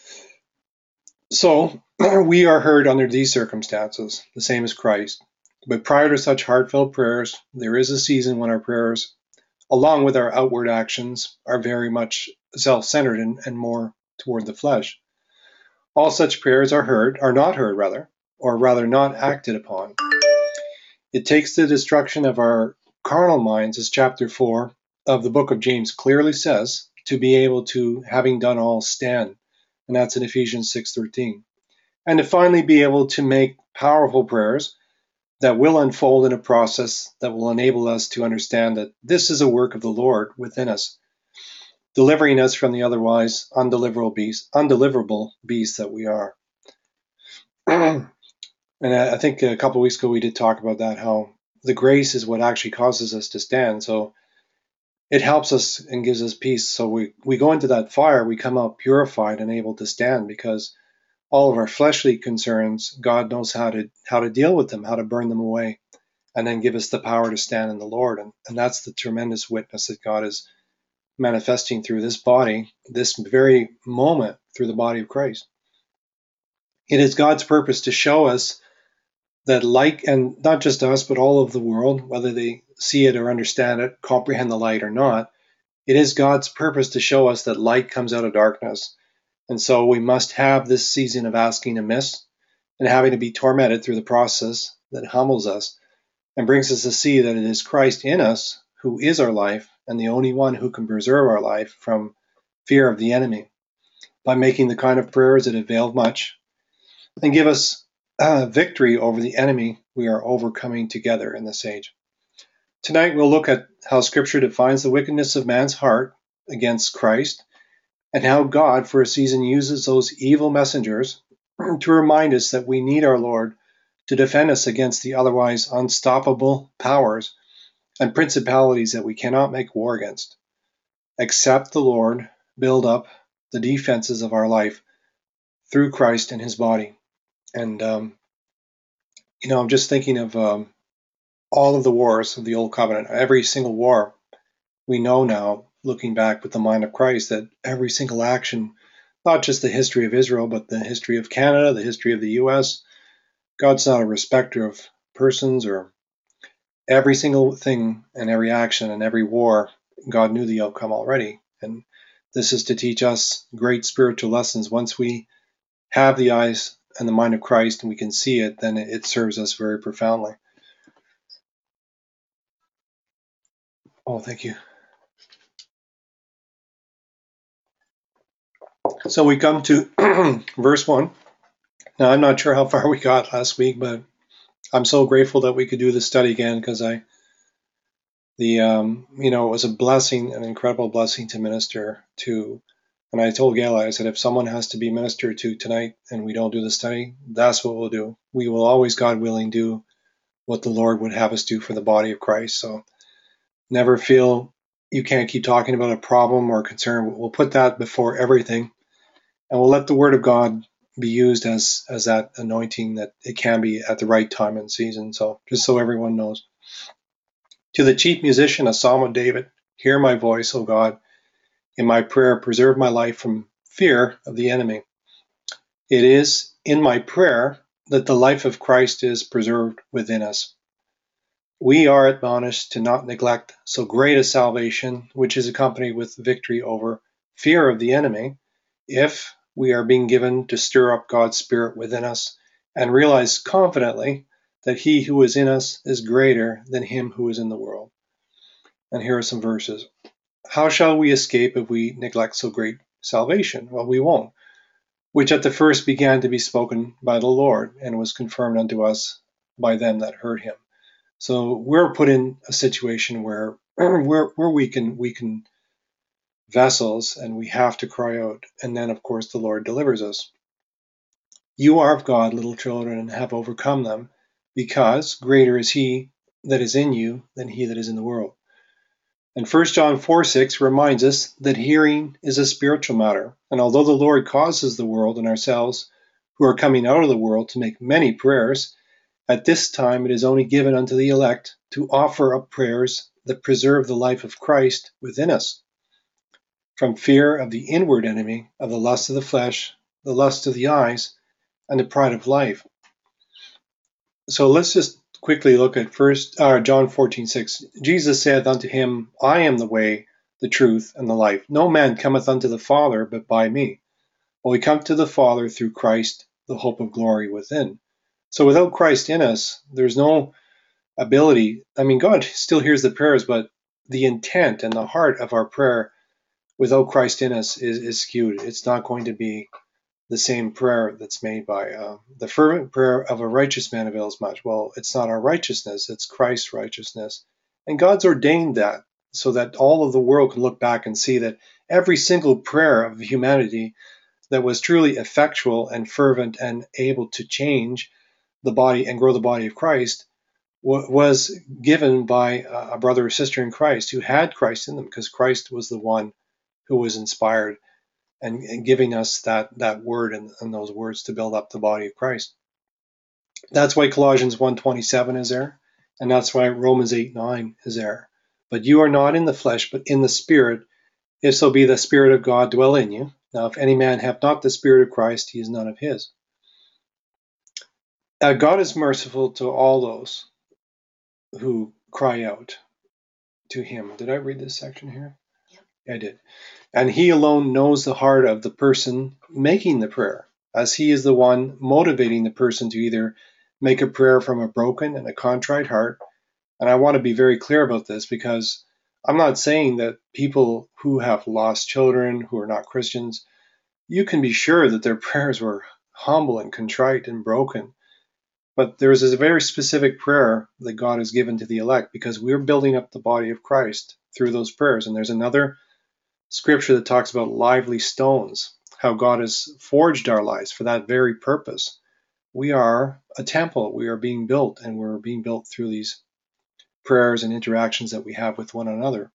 So we are heard under these circumstances, the same as Christ. But prior to such heartfelt prayers, there is a season when our prayers, along with our outward actions, are very much self-centered and, and more toward the flesh. All such prayers are heard, are not heard rather, or rather not acted upon. It takes the destruction of our carnal minds, as chapter four of the book of James clearly says, to be able to, having done all, stand. And that's in Ephesians six thirteen. And to finally be able to make powerful prayers that will unfold in a process that will enable us to understand that this is a work of the Lord within us, delivering us from the otherwise undeliverable beast, undeliverable beast that we are. And I think a couple of weeks ago we did talk about that, how the grace is what actually causes us to stand. So it helps us and gives us peace. So we, we go into that fire, we come out purified and able to stand, because all of our fleshly concerns, God knows how to how to deal with them, how to burn them away, and then give us the power to stand in the Lord. And, and that's the tremendous witness that God is manifesting through this body, this very moment, through the body of Christ. It is God's purpose to show us that, like, and not just us, but all of the world, whether they see it or understand it, comprehend the light or not, it is God's purpose to show us that light comes out of darkness. And so we must have this season of asking amiss and having to be tormented through the process that humbles us and brings us to see that it is Christ in us who is our life and the only one who can preserve our life from fear of the enemy, by making the kind of prayers that avail much and give us uh, victory over the enemy we are overcoming together in this age. Tonight we'll look at how Scripture defines the wickedness of man's heart against Christ, and how God for a season uses those evil messengers to remind us that we need our Lord to defend us against the otherwise unstoppable powers and principalities that we cannot make war against. Except the Lord build up the defenses of our life through Christ and his body. And, um, you know, I'm just thinking of um, all of the wars of the Old Covenant, every single war. We know now, looking back with the mind of Christ, that every single action, not just the history of Israel, but the history of Canada, the history of the U S, God's not a respecter of persons, or every single thing and every action and every war, God knew the outcome already. And this is to teach us great spiritual lessons. Once we have the eyes and the mind of Christ and we can see it, then it serves us very profoundly. Oh, thank you. So we come to verse one. Now, I'm not sure how far we got last week, but I'm so grateful that we could do this study again, because I, the, um, you know, it was a blessing, an incredible blessing to minister to. And I told Gayla, I said, if someone has to be ministered to tonight and we don't do the study, that's what we'll do. We will always, God willing, do what the Lord would have us do for the body of Christ. So never feel you can't keep talking about a problem or concern. We'll put that before everything, and we'll let the Word of God be used as as that anointing that it can be at the right time and season. So just so everyone knows. To the chief musician, a psalm of David, hear my voice, O God. In my prayer, preserve my life from fear of the enemy. It is in my prayer that the life of Christ is preserved within us. We are admonished to not neglect so great a salvation, which is accompanied with victory over fear of the enemy, if we are being given to stir up God's Spirit within us and realize confidently that he who is in us is greater than him who is in the world. And here are some verses. How shall we escape if we neglect so great salvation? Well, we won't. Which at the first began to be spoken by the Lord, and was confirmed unto us by them that heard him. So we're put in a situation where we're, we're weakened, weakened vessels, and we have to cry out. And then, of course, the Lord delivers us. You are of God, little children, and have overcome them, because greater is he that is in you than he that is in the world. And First John four six reminds us that hearing is a spiritual matter. And although the Lord causes the world and ourselves, who are coming out of the world, to make many prayers, at this time it is only given unto the elect to offer up prayers that preserve the life of Christ within us, from fear of the inward enemy, of the lust of the flesh, the lust of the eyes, and the pride of life. So let's just quickly look at first uh, John fourteen six. Jesus saith unto him, I am the way, the truth, and the life. No man cometh unto the Father but by me. Well, we come to the Father through Christ, the hope of glory within. So without Christ in us, there's no ability. I mean, God still hears the prayers, but the intent and the heart of our prayer without Christ in us is, is skewed. It's not going to be the same prayer that's made by uh, the fervent prayer of a righteous man avails much. Well, it's not our righteousness, it's Christ's righteousness. And God's ordained that so that all of the world can look back and see that every single prayer of humanity that was truly effectual and fervent and able to change the body and grow the body of Christ was given by a brother or sister in Christ who had Christ in them, because Christ was the one who was inspired and, and giving us that, that word and, and those words to build up the body of Christ. That's why Colossians one twenty-seven is there, and that's why Romans eight nine is there. But you are not in the flesh, but in the Spirit, if so be the Spirit of God dwell in you. Now, if any man have not the Spirit of Christ, he is none of his. Uh, God is merciful to all those who cry out to him. Did I read this section here? Yeah. I did. And he alone knows the heart of the person making the prayer, as he is the one motivating the person to either make a prayer from a broken and a contrite heart. And I want to be very clear about this, because I'm not saying that people who have lost children, who are not Christians, you can be sure that their prayers were humble and contrite and broken. But there's a very specific prayer that God has given to the elect because we're building up the body of Christ through those prayers. And there's another scripture that talks about lively stones, how God has forged our lives for that very purpose. We are a temple. We are being built, and we're being built through these prayers and interactions that we have with one another.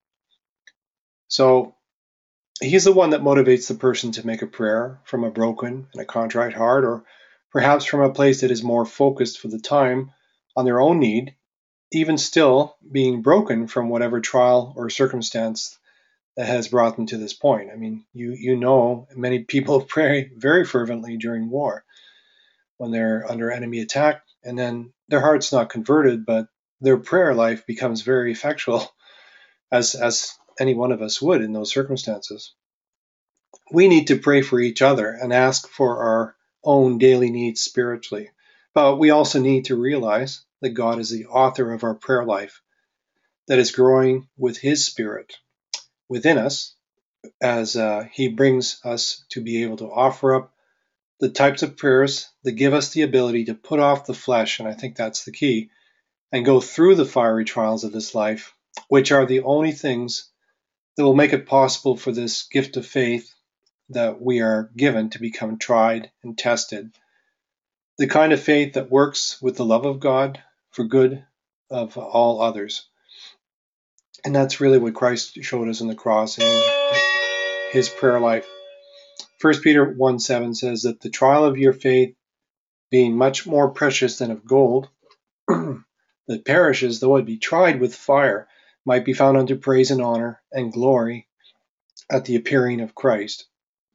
So he's the one that motivates the person to make a prayer from a broken and a contrite heart, or perhaps from a place that is more focused for the time on their own need, even still being broken from whatever trial or circumstance that has brought them to this point. I mean, you you know, many people pray very fervently during war when they're under enemy attack, and then their heart's not converted, but their prayer life becomes very effectual, as as any one of us would in those circumstances. We need to pray for each other and ask for our own daily needs spiritually. But we also need to realize that God is the author of our prayer life that is growing with His Spirit within us as uh, He brings us to be able to offer up the types of prayers that give us the ability to put off the flesh, and I think that's the key, and go through the fiery trials of this life, which are the only things that will make it possible for this gift of faith that we are given to become tried and tested. The kind of faith that works with the love of God for good of all others. And that's really what Christ showed us on the cross in His prayer life. First Peter one seven says that the trial of your faith, being much more precious than of gold, that perishes, though it be tried with fire, might be found unto praise and honor and glory at the appearing of Christ.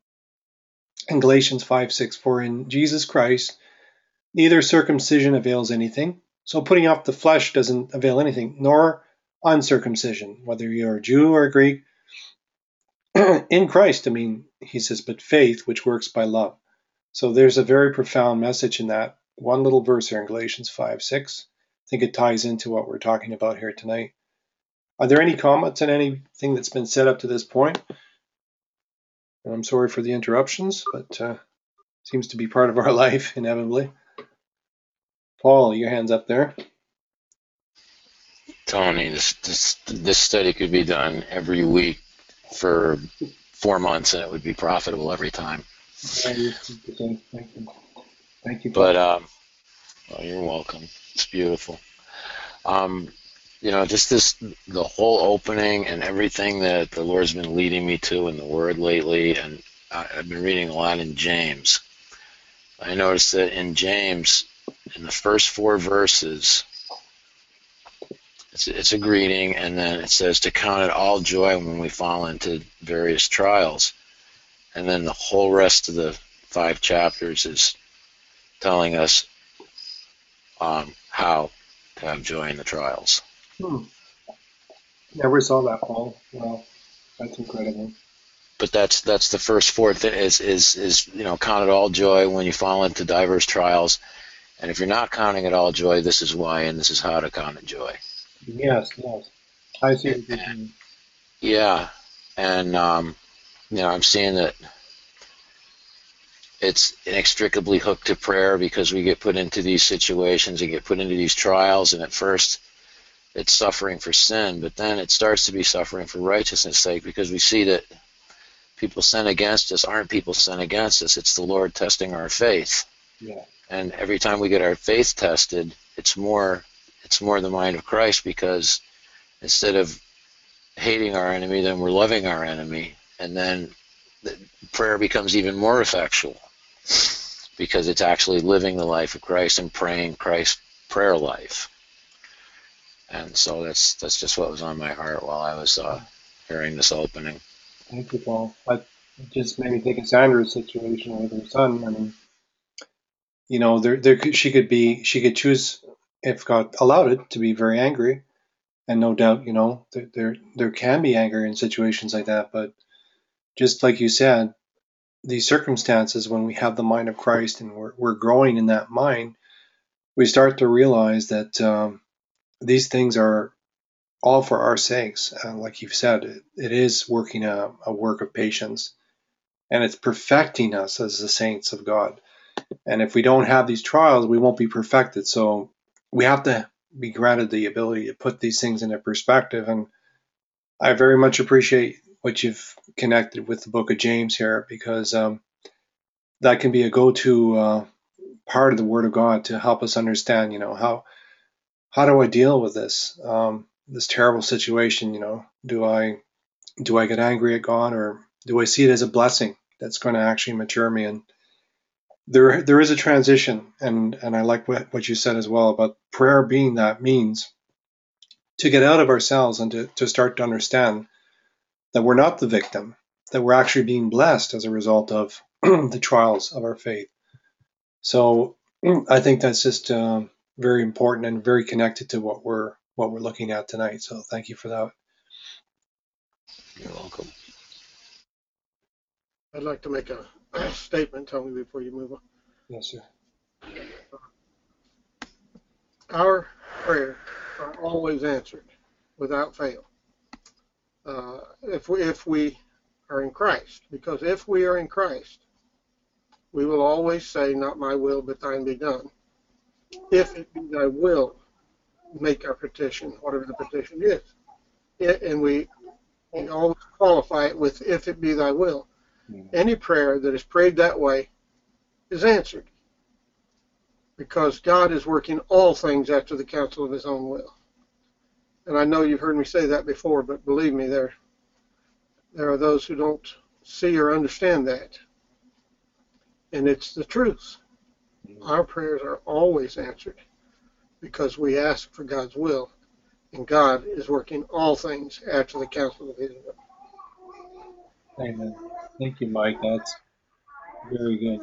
In Galatians five six, for in Jesus Christ neither circumcision avails anything, so putting off the flesh doesn't avail anything, nor uncircumcision, whether you're a Jew or a Greek. In Christ, I mean, he says, but faith which works by love. So there's a very profound message in that one little verse here in Galatians five six. I think it ties into what we're talking about here tonight. Are there any comments on anything that's been said up to this point? And I'm sorry for the interruptions, but uh, seems to be part of our life, inevitably. Paul, your hand's up there. Tony, this this this study could be done every week for four months, and it would be profitable every time. Thank you. Thank you. But um, well, you're welcome. It's beautiful. Um, you know, just this the whole opening and everything that the Lord's been leading me to in the Word lately, and I, I've been reading a lot in James. I noticed that in James, in the first four verses, it's, it's a greeting, and then it says to count it all joy when we fall into various trials. And then the whole rest of the five chapters is telling us um, how to have joy in the trials. Hmm. Never saw that, Paul. Wow, that's incredible. But that's that's the first four th- is is is you know count it all joy when you fall into diverse trials, and if you're not counting it all joy, this is why, and this is how to count it joy. Yes, yes. I see what you're saying. Yeah, and um, you know I'm seeing that it's inextricably hooked to prayer because we get put into these situations and get put into these trials, and at first it's suffering for sin, but then it starts to be suffering for righteousness' sake because we see that people sin against us aren't people sin against us. It's the Lord testing our faith. Yeah. And every time we get our faith tested, it's more it's more the mind of Christ, because instead of hating our enemy, then we're loving our enemy. And then the prayer becomes even more effectual because it's actually living the life of Christ and praying Christ's prayer life. And so that's that's just what was on my heart while I was uh, hearing this opening. Thank you, Paul. That just made me think of Sandra's situation with her son. I mean, you know, there, there, could, she could be, she could choose, if God allowed it, to be very angry, and no doubt, you know, there, there, there can be anger in situations like that. But just like you said, these circumstances, when we have the mind of Christ and we're we're growing in that mind, we start to realize that um, these things are all for our sakes. Uh, like you've said, it, it is working a, a work of patience, and it's perfecting us as the saints of God. And if we don't have these trials, we won't be perfected. So we have to be granted the ability to put these things into perspective. And I very much appreciate what you've connected with the book of James here, because um, that can be a go-to uh, part of the Word of God to help us understand, you know, how how do I deal with this um, this terrible situation? You know, do I do I get angry at God, or do I see it as a blessing that's going to actually mature me? And there there is a transition, and and I like what, what you said as well about prayer being that means to get out of ourselves and to, to start to understand that we're not the victim, that we're actually being blessed as a result of the trials of our faith. So I think that's just uh, very important and very connected to what we're what we're looking at tonight. So thank you for that. You're welcome. I'd like to make a statement, Tony, before you move on. Yes, sir. Our prayers are always answered without fail. Uh, if we if we are in Christ, because if we are in Christ, we will always say, "Not my will, but thine be done." If it be thy will, make our petition, whatever the petition is. It, and we, we always qualify it with, if it be thy will. Any prayer that is prayed that way is answered, because God is working all things after the counsel of his own will. And I know you've heard me say that before, but believe me, there, there are those who don't see or understand that. And it's the truth. Our prayers are always answered because we ask for God's will, and God is working all things after the counsel of his will. Amen. Thank you, Mike. That's very good.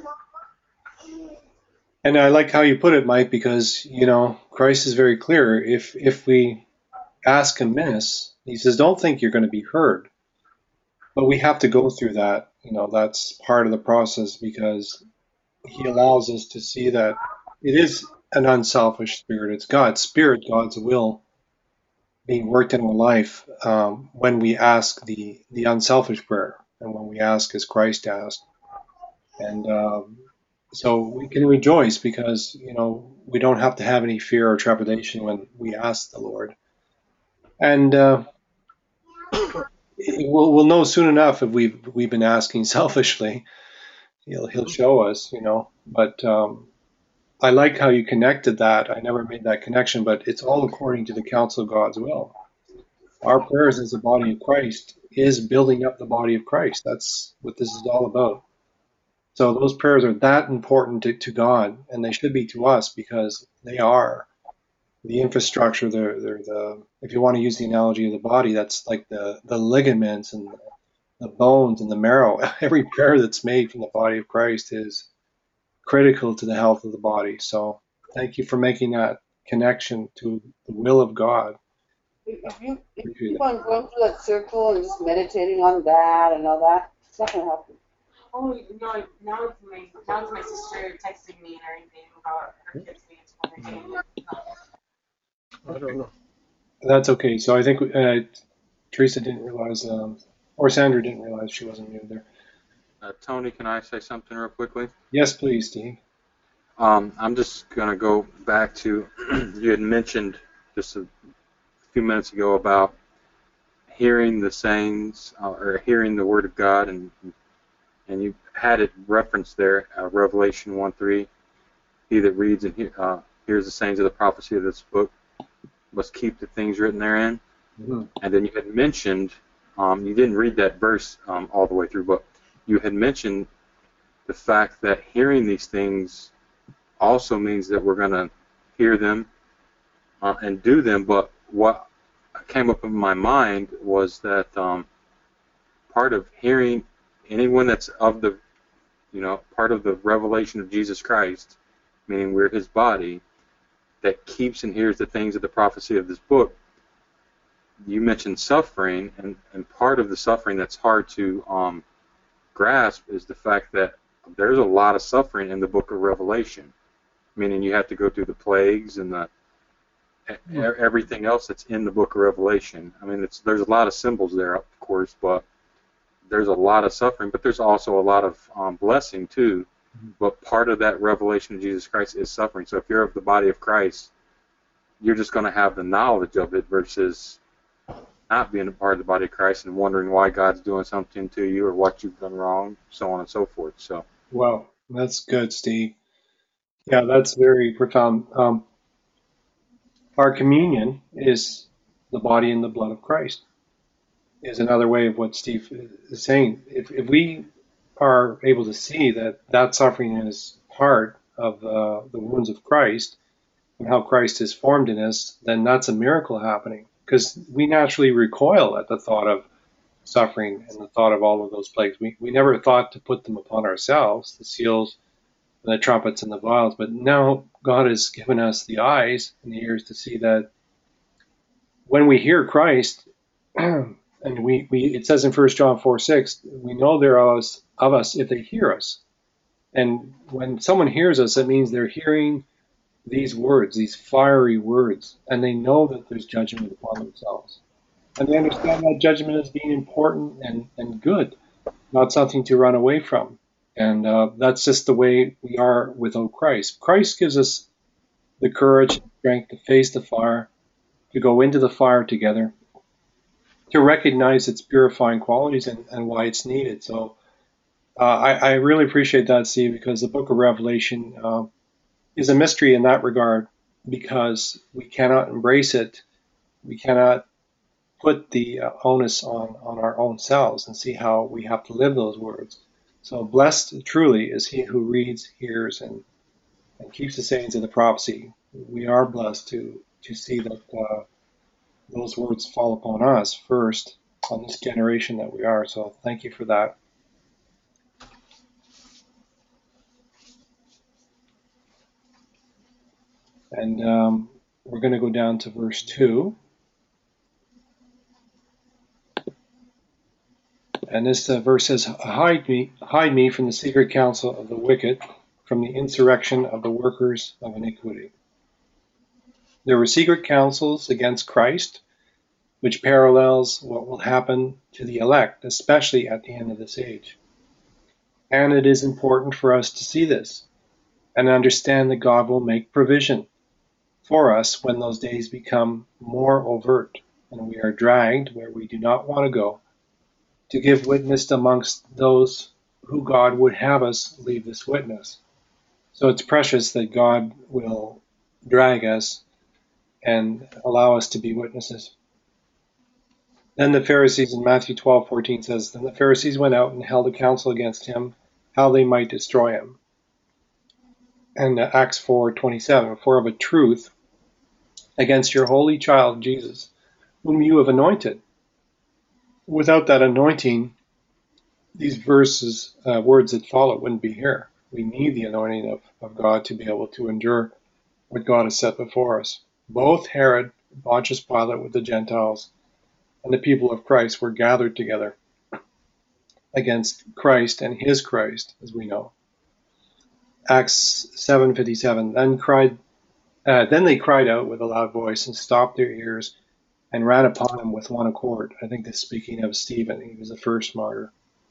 And I like how you put it, Mike, because, you know, Christ is very clear. If if we ask and miss, he says, don't think you're going to be heard. But we have to go through that. You know, that's part of the process, because he allows us to see that it is an unselfish spirit. It's God's spirit, God's will being worked in our life um, when we ask the, the unselfish prayer, and when we ask as Christ asked. And um, so we can rejoice because, you know, we don't have to have any fear or trepidation when we ask the Lord. And uh, we'll, we'll know soon enough if we've, we've been asking selfishly. He'll, he'll show us, you know. But um, I like how you connected that. I never made that connection, but it's all according to the counsel of God's will. Our prayers as the body of Christ is building up the body of Christ. That's what this is all about. So those prayers are that important to, to God, and they should be to us, because they are the infrastructure. They're, they're the, if you want to use the analogy of the body, that's like the, the ligaments and the bones and the marrow. Every prayer that's made from the body of Christ is critical to the health of the body. So thank you for making that connection to the will of God. If you, if you keep on going through that circle and just meditating on that and all that, it's not going to help you. Oh, no, now it's my, now it's my sister texting me and everything about her kids being torn. I don't know. That's okay. So I think uh, Teresa didn't realize, um, or Sandra didn't realize she wasn't muted there. Uh, Tony, can I say something real quickly? Yes, please, Steve. Um, I'm just going to go back to, you had mentioned just a few minutes ago about hearing the sayings uh, or hearing the Word of God, and and you had it referenced there, uh, Revelation one three, he that reads and he, uh, hears the sayings of the prophecy of this book must keep the things written therein. Mm-hmm. And then you had mentioned, um, you didn't read that verse um, all the way through, but you had mentioned the fact that hearing these things also means that we're going to hear them uh, and do them. But what came up in my mind was that um, part of hearing anyone that's of the, you know, part of the revelation of Jesus Christ, meaning we're his body, that keeps and hears the things of the prophecy of this book. You mentioned suffering, and, and part of the suffering that's hard to um, grasp is the fact that there's a lot of suffering in the book of Revelation, meaning you have to go through the plagues and the everything else that's in the book of Revelation. I mean, it's, there's a lot of symbols there, of course, but there's a lot of suffering, but there's also a lot of um, blessing too. but part of that revelation of Jesus Christ is suffering. So if you're of the body of Christ, you're just going to have the knowledge of it versus not being a part of the body of Christ and wondering why God's doing something to you or what you've done wrong, so on and so forth. So, Wow, that's good, Steve. Yeah, that's very profound. Um, our communion is the body and the blood of Christ, is another way of what Steve is saying. If, if we are able to see that that suffering is part of uh, the wounds of Christ and how Christ is formed in us, then that's a miracle happening, because we naturally recoil at the thought of suffering and the thought of all of those plagues. We, we never thought to put them upon ourselves, the seals, and the trumpets and the vials, but now God has given us the eyes and the ears to see that when we hear Christ, and we, we it says in First John four six, we know they're of us, of us if they hear us. And when someone hears us, it means they're hearing these words, these fiery words, and they know that there's judgment upon themselves. And they understand that judgment as being important and, and good, not something to run away from. And uh, that's just the way we are without Christ. Christ gives us the courage and strength to face the fire, to go into the fire together, to recognize its purifying qualities and, and why it's needed. So uh, I, I really appreciate that, Steve, because the book of Revelation uh, is a mystery in that regard, because we cannot embrace it. We cannot put the uh, onus on, on our own selves and see how we have to live those words. So blessed truly is he who reads, hears, and, and keeps the sayings of the prophecy. We are blessed to, to see that uh, those words fall upon us first on this generation that we are. So thank you for that. And um, we're going to go down to verse two. And this uh, verse says, hide me, hide me from the secret counsel of the wicked, from the insurrection of the workers of iniquity. There were secret counsels against Christ, which parallels what will happen to the elect, especially at the end of this age. And it is important for us to see this and understand that God will make provision for us when those days become more overt and we are dragged where we do not want to go, to give witness amongst those who God would have us leave this witness. So it's precious that God will drag us and allow us to be witnesses. Then the Pharisees in Matthew twelve fourteen says, then the Pharisees went out and held a council against him, how they might destroy him. And uh, Acts four twenty-seven, for of a truth, against your holy child Jesus, whom you have anointed. Without that anointing, these verses, uh, words that follow wouldn't be here. We need the anointing of, of God to be able to endure what God has set before us. Both Herod, Pontius Pilate with the Gentiles, and the people of Christ were gathered together against Christ and his Christ, as we know. Acts seven fifty-seven, then cried, uh, then they cried out with a loud voice and stopped their ears and ran upon him with one accord. I think that's speaking of Stephen. He was the first martyr.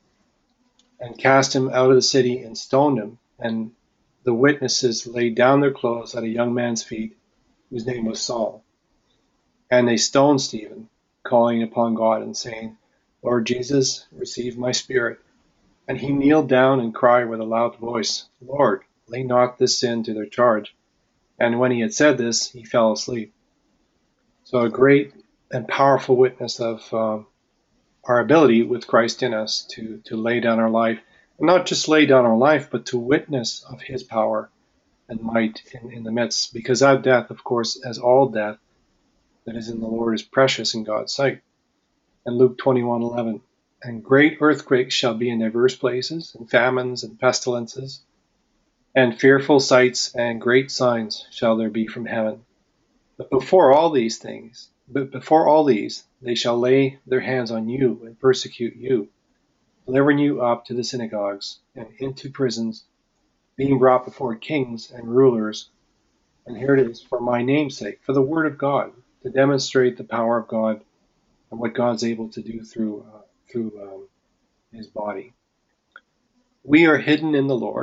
And cast him out of the city and stoned him. And the witnesses laid down their clothes at a young man's feet, whose name was Saul. And they stoned Stephen, calling upon God and saying, Lord Jesus, receive my spirit. And he kneeled down and cried with a loud voice, Lord, lay not this sin to their charge. And when he had said this, he fell asleep. So a great and powerful witness of um, our ability with Christ in us to, to lay down our life, and not just lay down our life, but to witness of his power and might in, in the midst. Because our death, of course, as all death that is in the Lord, is precious in God's sight. And Luke twenty-one eleven, and great earthquakes shall be in diverse places, and famines and pestilences, and fearful sights and great signs shall there be from heaven. But before all these things, but before all these, they shall lay their hands on you and persecute you, delivering you up to the synagogues and into prisons, being brought before kings and rulers. And here it is, for my name's sake, for the word of God, to demonstrate the power of God and what God's able to do through uh, through um, his body. We are hidden in the Lord,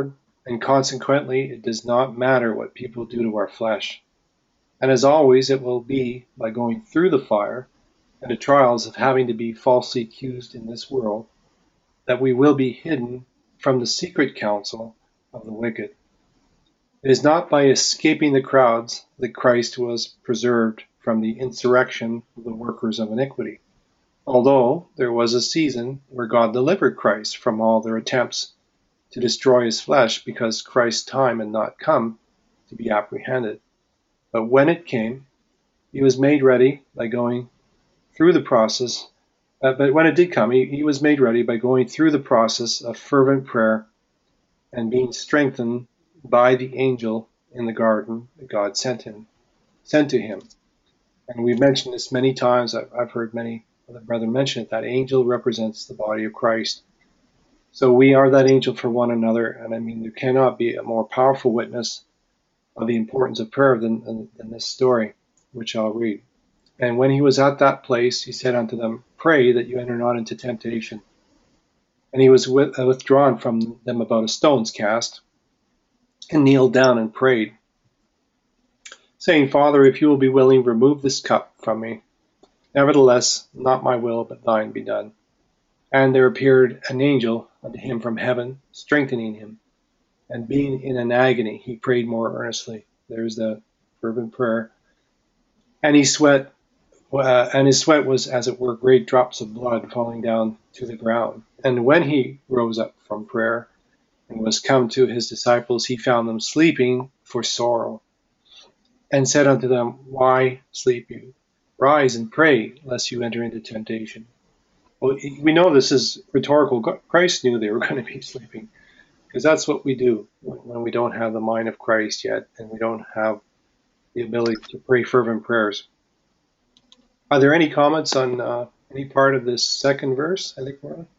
and consequently it does not matter what people do to our flesh. And as always, it will be by going through the fire and the trials of having to be falsely accused in this world that we will be hidden from the secret counsel of the wicked. It is not by escaping the crowds that Christ was preserved from the insurrection of the workers of iniquity, although there was a season where God delivered Christ from all their attempts to destroy his flesh, because Christ's time had not come to be apprehended. But when it came, he was made ready by going through the process. Uh, but when it did come, he, he was made ready by going through the process of fervent prayer and being strengthened by the angel in the garden that God sent him, sent to him. And we've mentioned this many times. I've, I've heard many other brethren mention it. That angel represents the body of Christ. So we are that angel for one another. And I mean, there cannot be a more powerful witness of the importance of prayer than, than, than this story, which I'll read. And when he was at that place, he said unto them, Pray that you enter not into temptation. And he was with, uh, withdrawn from them about a stone's cast, and kneeled down and prayed, saying, Father, if you will be willing, remove this cup from me. Nevertheless, not my will, but thine be done. And there appeared an angel unto him from heaven, strengthening him. And being in an agony, he prayed more earnestly. There's the fervent prayer. And he sweat, uh, and his sweat was, as it were, great drops of blood falling down to the ground. And when he rose up from prayer, and was come to his disciples, he found them sleeping for sorrow, and said unto them, Why sleep you? Rise and pray, lest you enter into temptation. Well, we know this is rhetorical. Christ knew they were going to be sleeping, because that's what we do when we don't have the mind of Christ yet, and we don't have the ability to pray fervent prayers. Are there any comments on uh, any part of this second verse? I think we're on.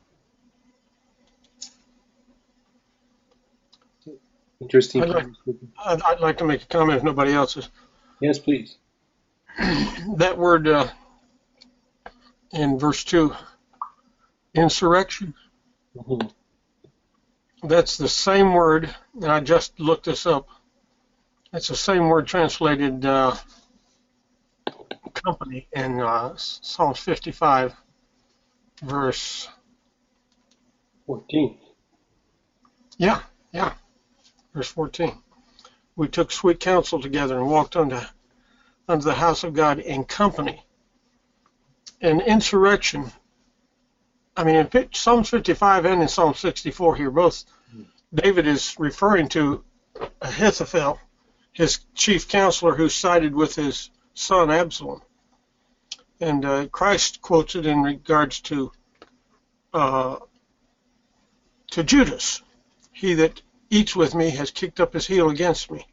Interesting. I'd like, I'd, I'd like to make a comment if nobody else is. Yes, please. That word uh, in verse two, insurrection, Mm-hmm. that's the same word, and I just looked this up. It's the same word translated uh, company in uh, Psalms fifty-five, verse fourteen. Yeah, yeah. Verse fourteen. We took sweet counsel together and walked unto, unto the house of God in company. And insurrection, I mean, in Psalms fifty-five and in Psalm sixty-four here, both David is referring to Ahithophel, his chief counselor, who sided with his son Absalom. And uh, Christ quotes it in regards to uh, to Judas. He that eats with me has kicked up his heel against me.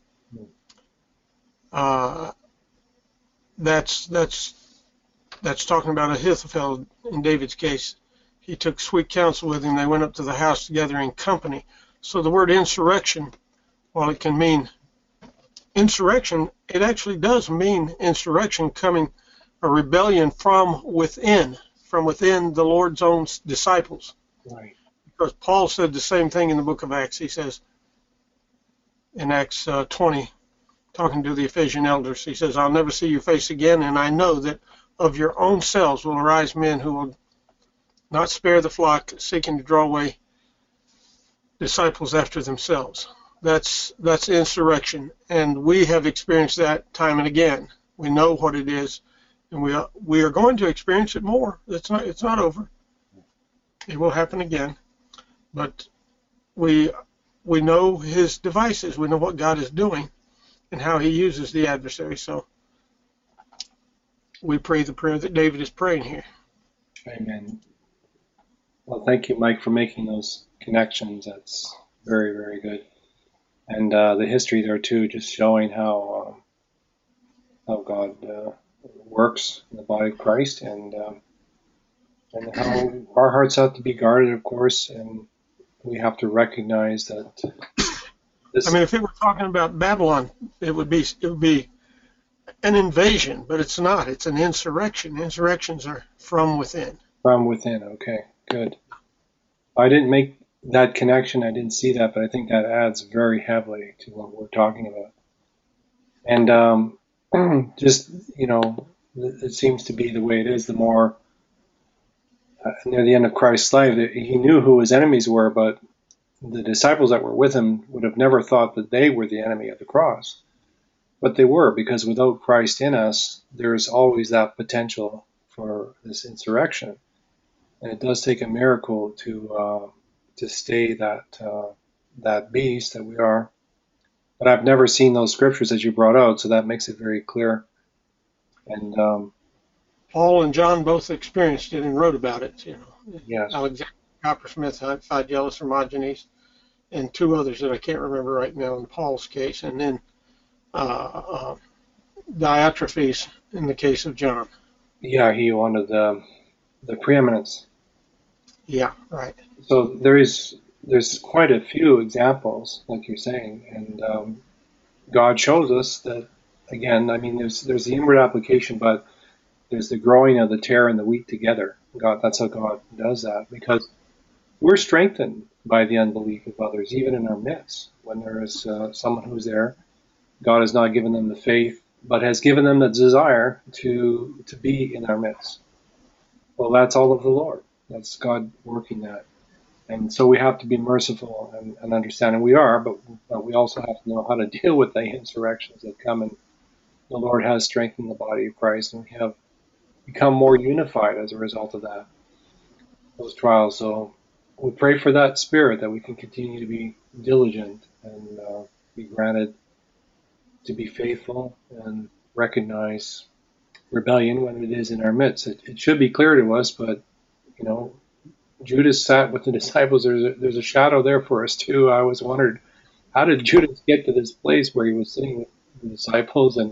Uh, that's that's that's talking about Ahithophel in David's case. He took sweet counsel with him. They went up to the house together in company. So the word insurrection, while it can mean insurrection, it actually does mean insurrection, coming a rebellion from within, from within the Lord's own disciples. Right. Because Paul said the same thing in the book of Acts. He says, in Acts uh, twenty, talking to the Ephesian elders, he says, I'll never see your face again, and I know that of your own selves will arise men who will not spare the flock, seeking to draw away disciples after themselves. That's that's insurrection, and we have experienced that time and again. We know what it is, and we are, we are going to experience it more. It's not it's not over. It will happen again, but we we know his devices. We know what God is doing and how he uses the adversary. So we pray the prayer that David is praying here. Amen. Well, thank you, Mike, for making those connections. That's very, very good. And uh, the history there, too, just showing how um, how God uh, works in the body of Christ, and um, and how our hearts have to be guarded, of course, and we have to recognize that this... I mean, if it were talking about Babylon, it would be it would be an invasion, but it's not. It's an insurrection. Insurrections are from within. From within, okay, good. I didn't make that connection, I didn't see that, but I think that adds very heavily to what we're talking about. And um, just, you know, it seems to be the way it is. The more uh, near the end of Christ's life, he knew who his enemies were, but the disciples that were with him would have never thought that they were the enemy of the cross. But they were, because without Christ in us, there's always that potential for this insurrection. And it does take a miracle to uh, to stay that uh, that beast that we are. But I've never seen those scriptures that you brought out, so that makes it very clear. And um, Paul and John both experienced it and wrote about it. You know, yes, Alexander Coppersmith, Phygellus Hermogenes, and two others that I can't remember right now in Paul's case, and then uh, uh, Diotrephes in the case of John. yeah, he wanted the the preeminence. Yeah, right. So there is there's quite a few examples, like you're saying, and um, God shows us that again. I mean, there's there's the inward application, but there's the growing of the tare and the wheat together. God, that's how God does that, because we're strengthened by the unbelief of others, even in our midst. When there is uh, someone who's there, God has not given them the faith, but has given them the desire to to be in our midst. Well, that's all of the Lord. That's God working that. And so we have to be merciful and, and understand, and we are, but, but we also have to know how to deal with the insurrections that come. And the Lord has strengthened the body of Christ, and we have become more unified as a result of that, those trials. So we pray for that spirit, that we can continue to be diligent and uh, be granted to be faithful and recognize rebellion when it is in our midst. It, it should be clear to us, but, you know, Judas sat with the disciples. There's a, there's a shadow there for us too. I always wondered, how did Judas get to this place where he was sitting with the disciples? And,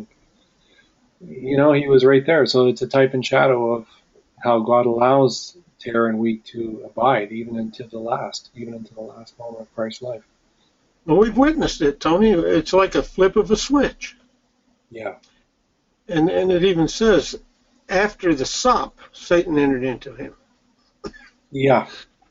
you know, he was right there. So it's a type and shadow of how God allows tare and wheat to abide, even until the last, even until the last moment of Christ's life. Well, we've witnessed it, Tony. It's like a flip of a switch. Yeah. And and it even says, after the sop, Satan entered into him. Yeah.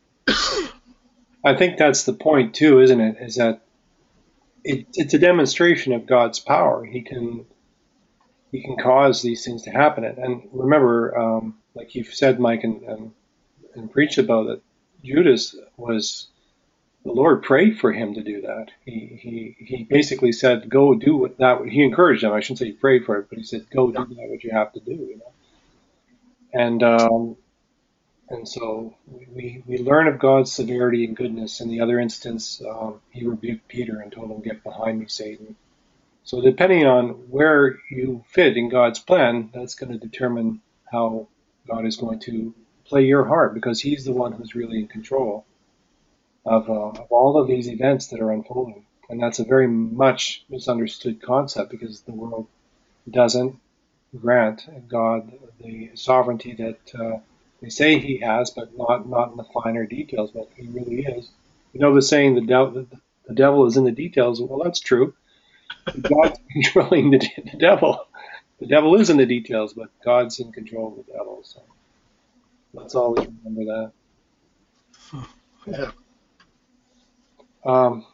I think that's the point too, isn't it? Is that it, it's a demonstration of God's power. He can he can cause these things to happen. And remember, um, like you've said, Mike, and, and, and preached about it, Judas was, the Lord prayed for him to do that. He he he basically said, go do what that, he encouraged him. I shouldn't say he prayed for it, but he said, go do that what you have to do, you know. And um, and so we, we learn of God's severity and goodness. In the other instance, um, he rebuked Peter and told him, get behind me, Satan. So depending on where you fit in God's plan, that's going to determine how God is going to play your heart, because he's the one who's really in control of, uh, of all of these events that are unfolding. And that's a very much misunderstood concept, because the world doesn't grant God the sovereignty that uh, they say he has, but not, not in the finer details, but he really is. You know the saying, the devil, the devil is in the details. Well, that's true. God's controlling the, the devil. The devil is in the details, but God's in control of the devil. So let's always remember that. Yeah. Um,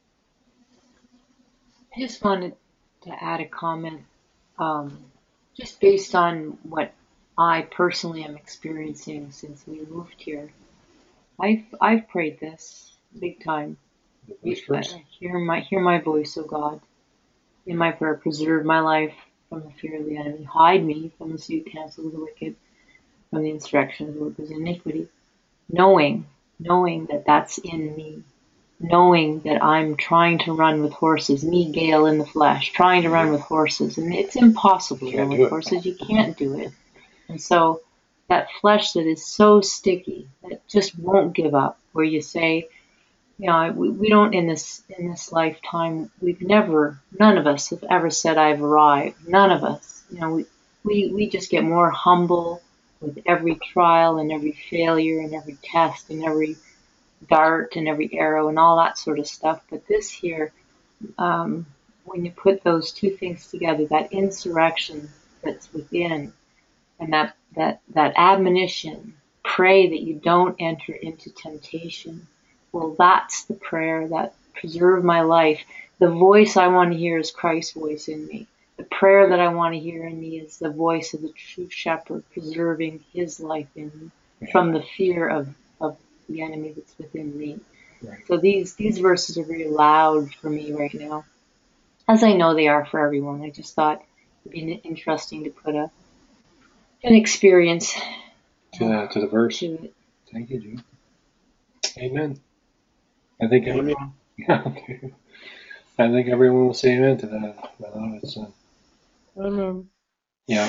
I just wanted to add a comment, um, just based on what I personally am experiencing since we moved here. I've I've prayed this big time. first. Hear my hear my voice, O God. In my prayer, preserve my life from the fear of the enemy. Hide me from the sweet counsel of the wicked, from the instruction of the workers of iniquity. Knowing, knowing that that's in me. Knowing that I'm trying to run with horses, me, Gail, in the flesh, trying to run with horses. And it's impossible to run with horses. You can't do it. And so that flesh that is so sticky, that just won't give up, where you say, you know, we, we don't in this in this lifetime, we've never, none of us have ever said I've arrived. None of us. You know, we, we, we just get more humble with every trial and every failure and every test and every dart and every arrow and all that sort of stuff. But this here, um, when you put those two things together, that insurrection that's within, and that, that, that admonition, pray that you don't enter into temptation. well, that's the prayer that preserved my life. The voice I want to hear is Christ's voice in me. The prayer that I want to hear in me is the voice of the true shepherd preserving his life in me from the fear of, of the enemy that's within me. Right. So these, these verses are very loud for me right now, as I know they are for everyone. I just thought it'd be interesting to put a an experience To, the, to the verse. to it. Thank you, Jude. Amen. I think Amen. everyone, I think everyone will say amen to that. No, it's, uh, Amen. yeah.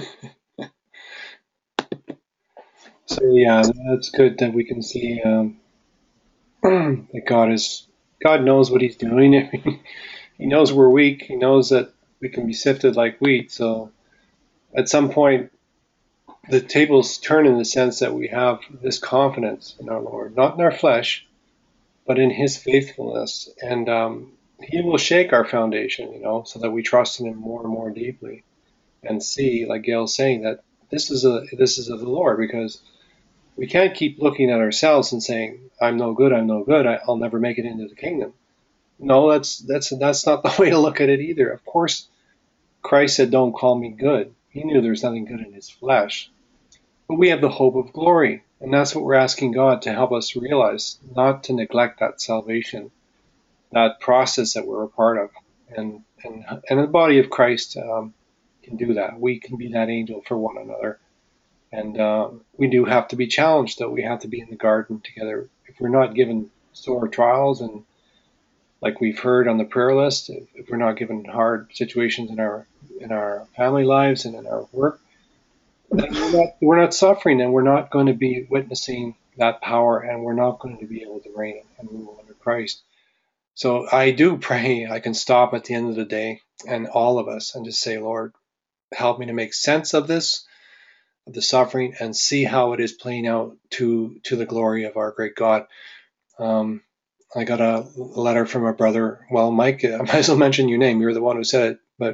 So yeah, that's good that we can see um, that God is God knows what He's doing. He knows we're weak. He knows that we can be sifted like wheat. So at some point, the tables turn in the sense that we have this confidence in our Lord, not in our flesh, but in His faithfulness, and um, He will shake our foundation, you know, so that we trust in Him more and more deeply, and see, like Gail's saying, that this is a this is of the Lord, because we can't keep looking at ourselves and saying, "I'm no good, I'm no good, I, I'll never make it into the kingdom." No, that's that's that's not the way to look at it either. Of course, Christ said, "Don't call me good." He knew there's nothing good in His flesh, but we have the hope of glory, and that's what we're asking God to help us realize, not to neglect that salvation, that process that we're a part of, and and and the body of Christ um, can do that. We can be that angel for one another. And uh, we do have to be challenged, though. We have to be in the garden together. If we're not given sore trials, and like we've heard on the prayer list, if, if we're not given hard situations in our in our family lives and in our work, then we're not, we're not suffering, and we're not going to be witnessing that power, and we're not going to be able to reign and rule under Christ. So I do pray I can stop at the end of the day, and all of us, and just say, Lord, help me to make sense of this, of the suffering, and see how it is playing out to to the glory of our great God. Um, I got a letter from a brother. Well, Mike, I might as well mention your name. You're the one who said it, but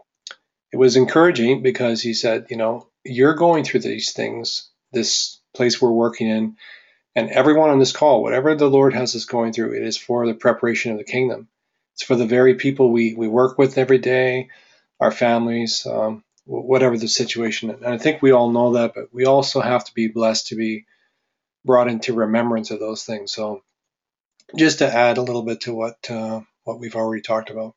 it was encouraging because he said, you know, you're going through these things, this place we're working in, and everyone on this call, whatever the Lord has us going through, it is for the preparation of the kingdom. It's for the very people we, we work with every day, our families, um, whatever the situation. And I think we all know that, but we also have to be blessed to be brought into remembrance of those things. So just to add a little bit to what uh, what we've already talked about.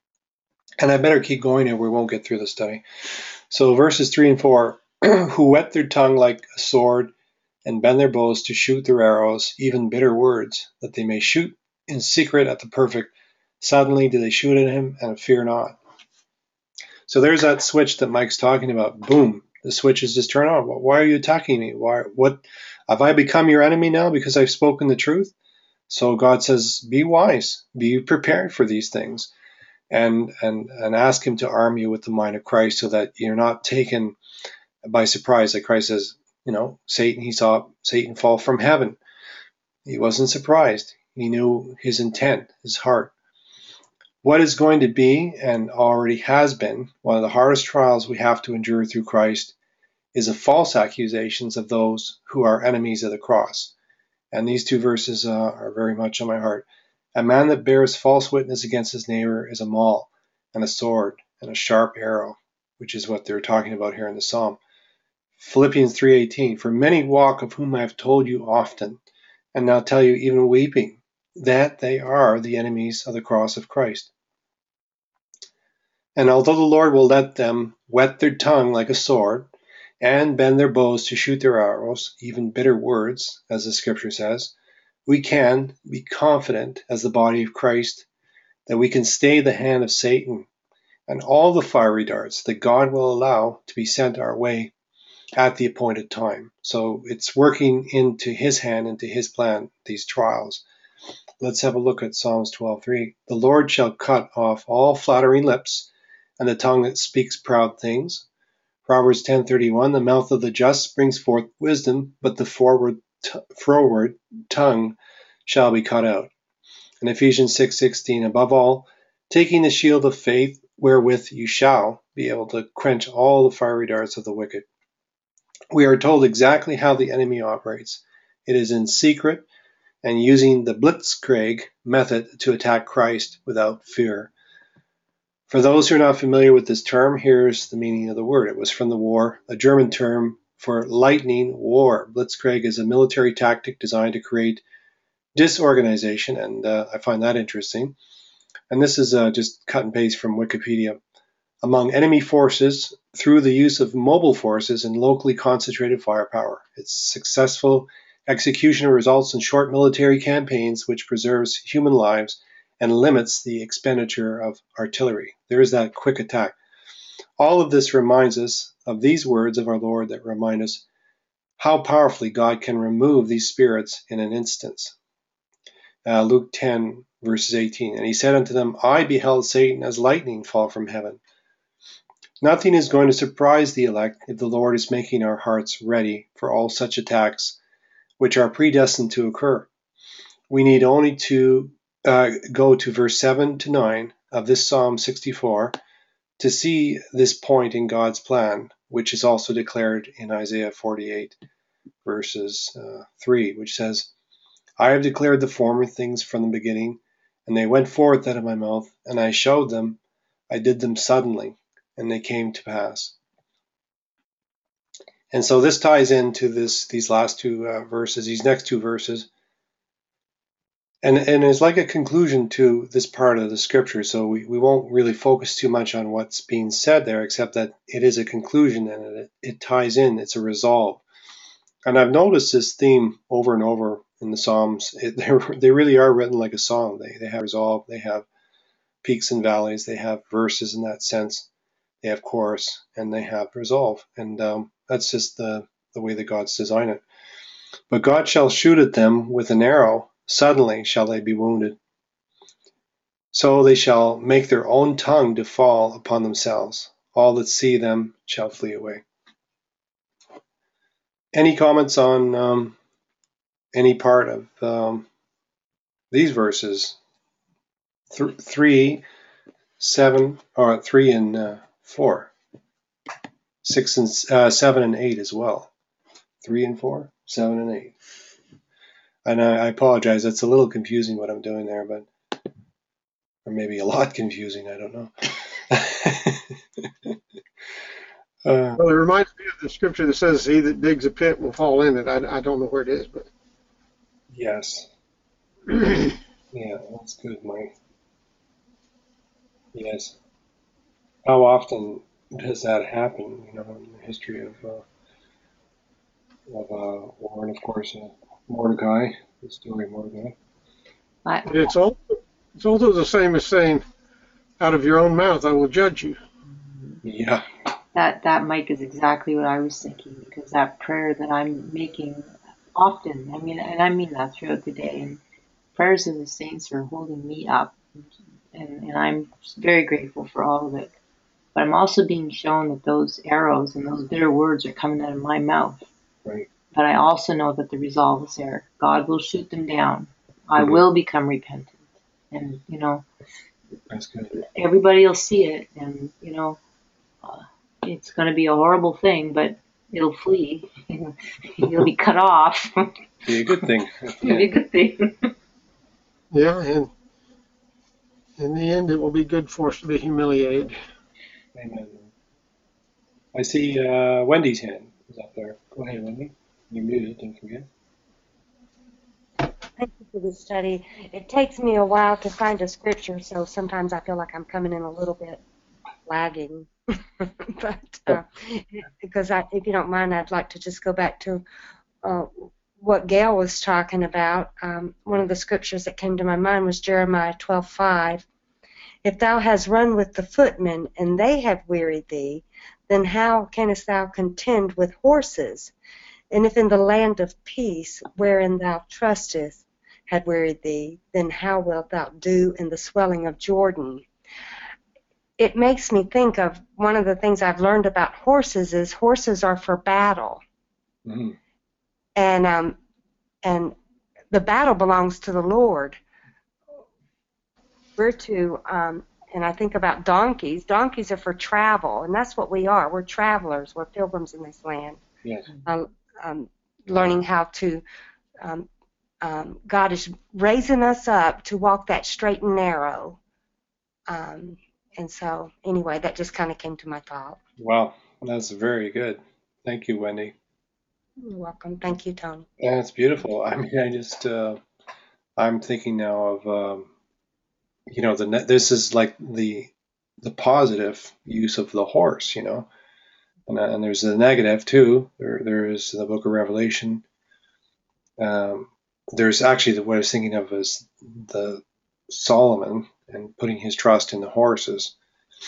And I better keep going or we won't get through the study. So verses three and four, who whet their tongue like a sword and bend their bows to shoot their arrows, even bitter words, that they may shoot in secret at the perfect. Suddenly do they shoot at him and fear not. So there's that switch that Mike's talking about. Boom, the switch is just turned on. Why are you attacking me? Why? What? Have I become your enemy now because I've spoken the truth? So God says, be wise, be prepared for these things, and and and ask Him to arm you with the mind of Christ, so that you're not taken by surprise. Like Christ says, you know, Satan, he saw Satan fall from heaven. He wasn't surprised. He knew his intent, his heart. What is going to be, and already has been, one of the hardest trials we have to endure through Christ is the false accusations of those who are enemies of the cross. And these two verses uh, are very much on my heart. A man that bears false witness against his neighbor is a maul, and a sword, and a sharp arrow, which is what they're talking about here in the Psalm. Philippians three eighteen, for many walk, of whom I have told you often, and now tell you even weeping, that they are the enemies of the cross of Christ. And although the Lord will let them whet their tongue like a sword, and bend their bows to shoot their arrows, even bitter words, as the scripture says, we can be confident as the body of Christ that we can stay the hand of Satan and all the fiery darts that God will allow to be sent our way at the appointed time. So it's working into His hand, into His plan, these trials. Let's have a look at Psalms twelve three. The Lord shall cut off all flattering lips and the tongue that speaks proud things. Proverbs ten thirty-one, the mouth of the just brings forth wisdom, but the forward, t- forward tongue shall be cut out. And Ephesians six sixteen, above all, taking the shield of faith, wherewith you shall be able to quench all the fiery darts of the wicked. We are told exactly how the enemy operates. It is in secret, and using the blitzkrieg method to attack Christ without fear. For those who are not familiar with this term, here's the meaning of the word. It was from the war, a German term for lightning war. Blitzkrieg is a military tactic designed to create disorganization, and uh, I find that interesting. And this is uh, just cut and paste from Wikipedia. Among enemy forces through the use of mobile forces and locally concentrated firepower. Its successful execution results in short military campaigns which preserves human lives and limits the expenditure of artillery. There is that quick attack. All of this reminds us of these words of our Lord that remind us how powerfully God can remove these spirits in an instant. Uh, Luke ten, verses eighteen. And he said unto them, I beheld Satan as lightning fall from heaven. Nothing is going to surprise the elect if the Lord is making our hearts ready for all such attacks which are predestined to occur. We need only to uh, go to verse seven to nine of this Psalm sixty-four to see this point in God's plan, which is also declared in Isaiah forty-eight, verses uh, three, which says, I have declared the former things from the beginning, and they went forth out of my mouth, and I showed them, I did them suddenly, and they came to pass. And so this ties into this these last two uh, verses, these next two verses, and and it's like a conclusion to this part of the scripture. So we, we won't really focus too much on what's being said there, except that it is a conclusion and it, it ties in. It's a resolve. And I've noticed this theme over and over in the Psalms. It, they really are written like a song. They they have resolve. They have peaks and valleys. They have verses in that sense. They have chorus, and they have resolve. And um, that's just the, the way that God's designed it. But God shall shoot at them with an arrow. Suddenly shall they be wounded. So they shall make their own tongue to fall upon themselves. All that see them shall flee away. Any comments on um, any part of um, these verses? Th- three, seven, or three and uh, four. Six and uh, seven and eight as well. Three and four, seven and eight. And I, I apologize. That's a little confusing what I'm doing there, but or maybe a lot confusing. I don't know. uh, Well, it reminds me of the scripture that says, he that digs a pit will fall in it. I, I don't know where it is, but. yes. Yeah, that's good, Mike. Yes. How often does that happen, you know, in the history of, uh, of uh, war, and of course, uh, Mordecai, the story of Mordecai. I, It's also, it's also the same as saying, out of your own mouth I will judge you. Yeah. that that Mike is exactly what I was thinking, because that prayer that I'm making often, I mean, and I mean that throughout the day, and prayers of the saints are holding me up, and, and I'm very grateful for all of it. But I'm also being shown that those arrows and those bitter words are coming out of my mouth. Right. But I also know that the resolve is there. God will shoot them down. I Mhm. will become repentant. And, you know, That's good. everybody will see it. And, you know, uh, it's going to be a horrible thing, but it'll flee. You'll be cut off. Be a good thing. It'll be a good thing. Yeah, and in the end it will be good for us to be humiliated. Amen. I see uh, Wendy's hand is up there. Go ahead, Wendy. You're muted, don't forget. Thank you for this study. It takes me a while to find a scripture, so sometimes I feel like I'm coming in a little bit lagging. but uh, because I, if you don't mind, I'd like to just go back to uh, what Gail was talking about. Um, one of the scriptures that came to my mind was Jeremiah twelve five. If thou hast run with the footmen, and they have wearied thee, then how canst thou contend with horses? And if in the land of peace, wherein thou trustest, had wearied thee, then how wilt thou do in the swelling of Jordan? It makes me think of one of the things I've learned about horses is horses are for battle. Mm-hmm. And um, and the battle belongs to the Lord. We're to, um, and I think about donkeys. Donkeys are for travel, and that's what we are. We're travelers. We're pilgrims in this land. Yes. Uh, um, learning how to um, um, God is raising us up to walk that straight and narrow. Um, and so, anyway, that just kind of came to my thought. Wow, that's very good. Thank you, Wendy. You're welcome. Thank you, Tony. Yeah, it's beautiful. I mean, I just, uh, I'm thinking now of, um, you know, the ne- this is like the the positive use of the horse, you know, and, and there's the negative too. There, there is the Book of Revelation. Um, there's actually the, what I was thinking of is the Solomon and putting his trust in the horses.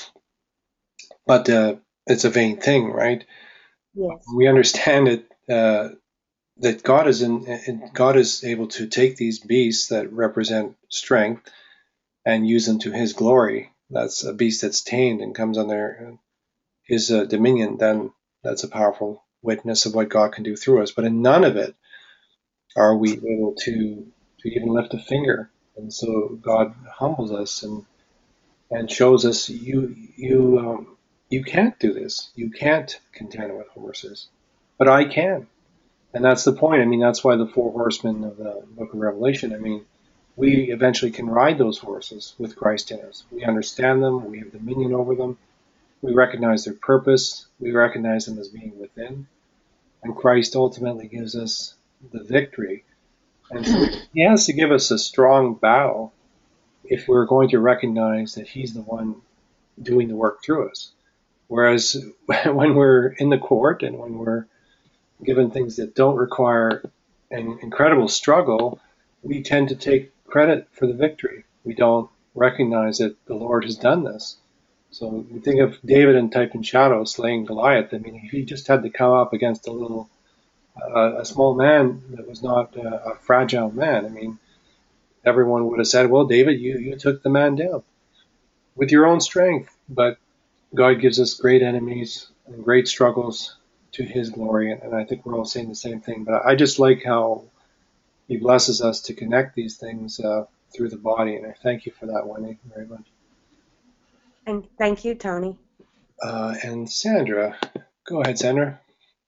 But uh, it's a vain thing, right? Yes. We understand it uh, that God is in, God is able to take these beasts that represent strength and use them to His glory. That's a beast that's tamed and comes under His uh, dominion. Then that's a powerful witness of what God can do through us. But in none of it are we able to to even lift a finger. And so God humbles us and and shows us you you um, you can't do this. You can't contend with horses, but I can. And that's the point. I mean, that's why the four horsemen of the Book of Revelation. I mean, we eventually can ride those horses with Christ in us. We understand them. We have dominion over them. We recognize their purpose. We recognize them as being within. And Christ ultimately gives us the victory. And so He has to give us a strong battle if we're going to recognize that He's the one doing the work through us. Whereas when we're in the court and when we're given things that don't require an incredible struggle, we tend to take credit for the victory. We don't recognize that the Lord has done this. So you think of David in Type and Shadow slaying Goliath. I mean, if he just had to come up against a little, uh, a small man that was not uh, a fragile man, I mean, everyone would have said, well, David, you, you took the man down with your own strength. But God gives us great enemies and great struggles to His glory, and I think we're all saying the same thing. But I just like how He blesses us to connect these things uh, through the body, and I thank you for that, Wendy, very much. And thank you, Tony. Uh, and Sandra, go ahead, Sandra.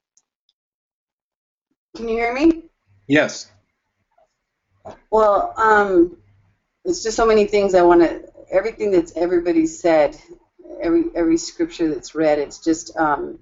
Can you hear me? Yes. Well, um, it's just so many things I want to. Everything that's everybody said, every every scripture that's read, it's just um,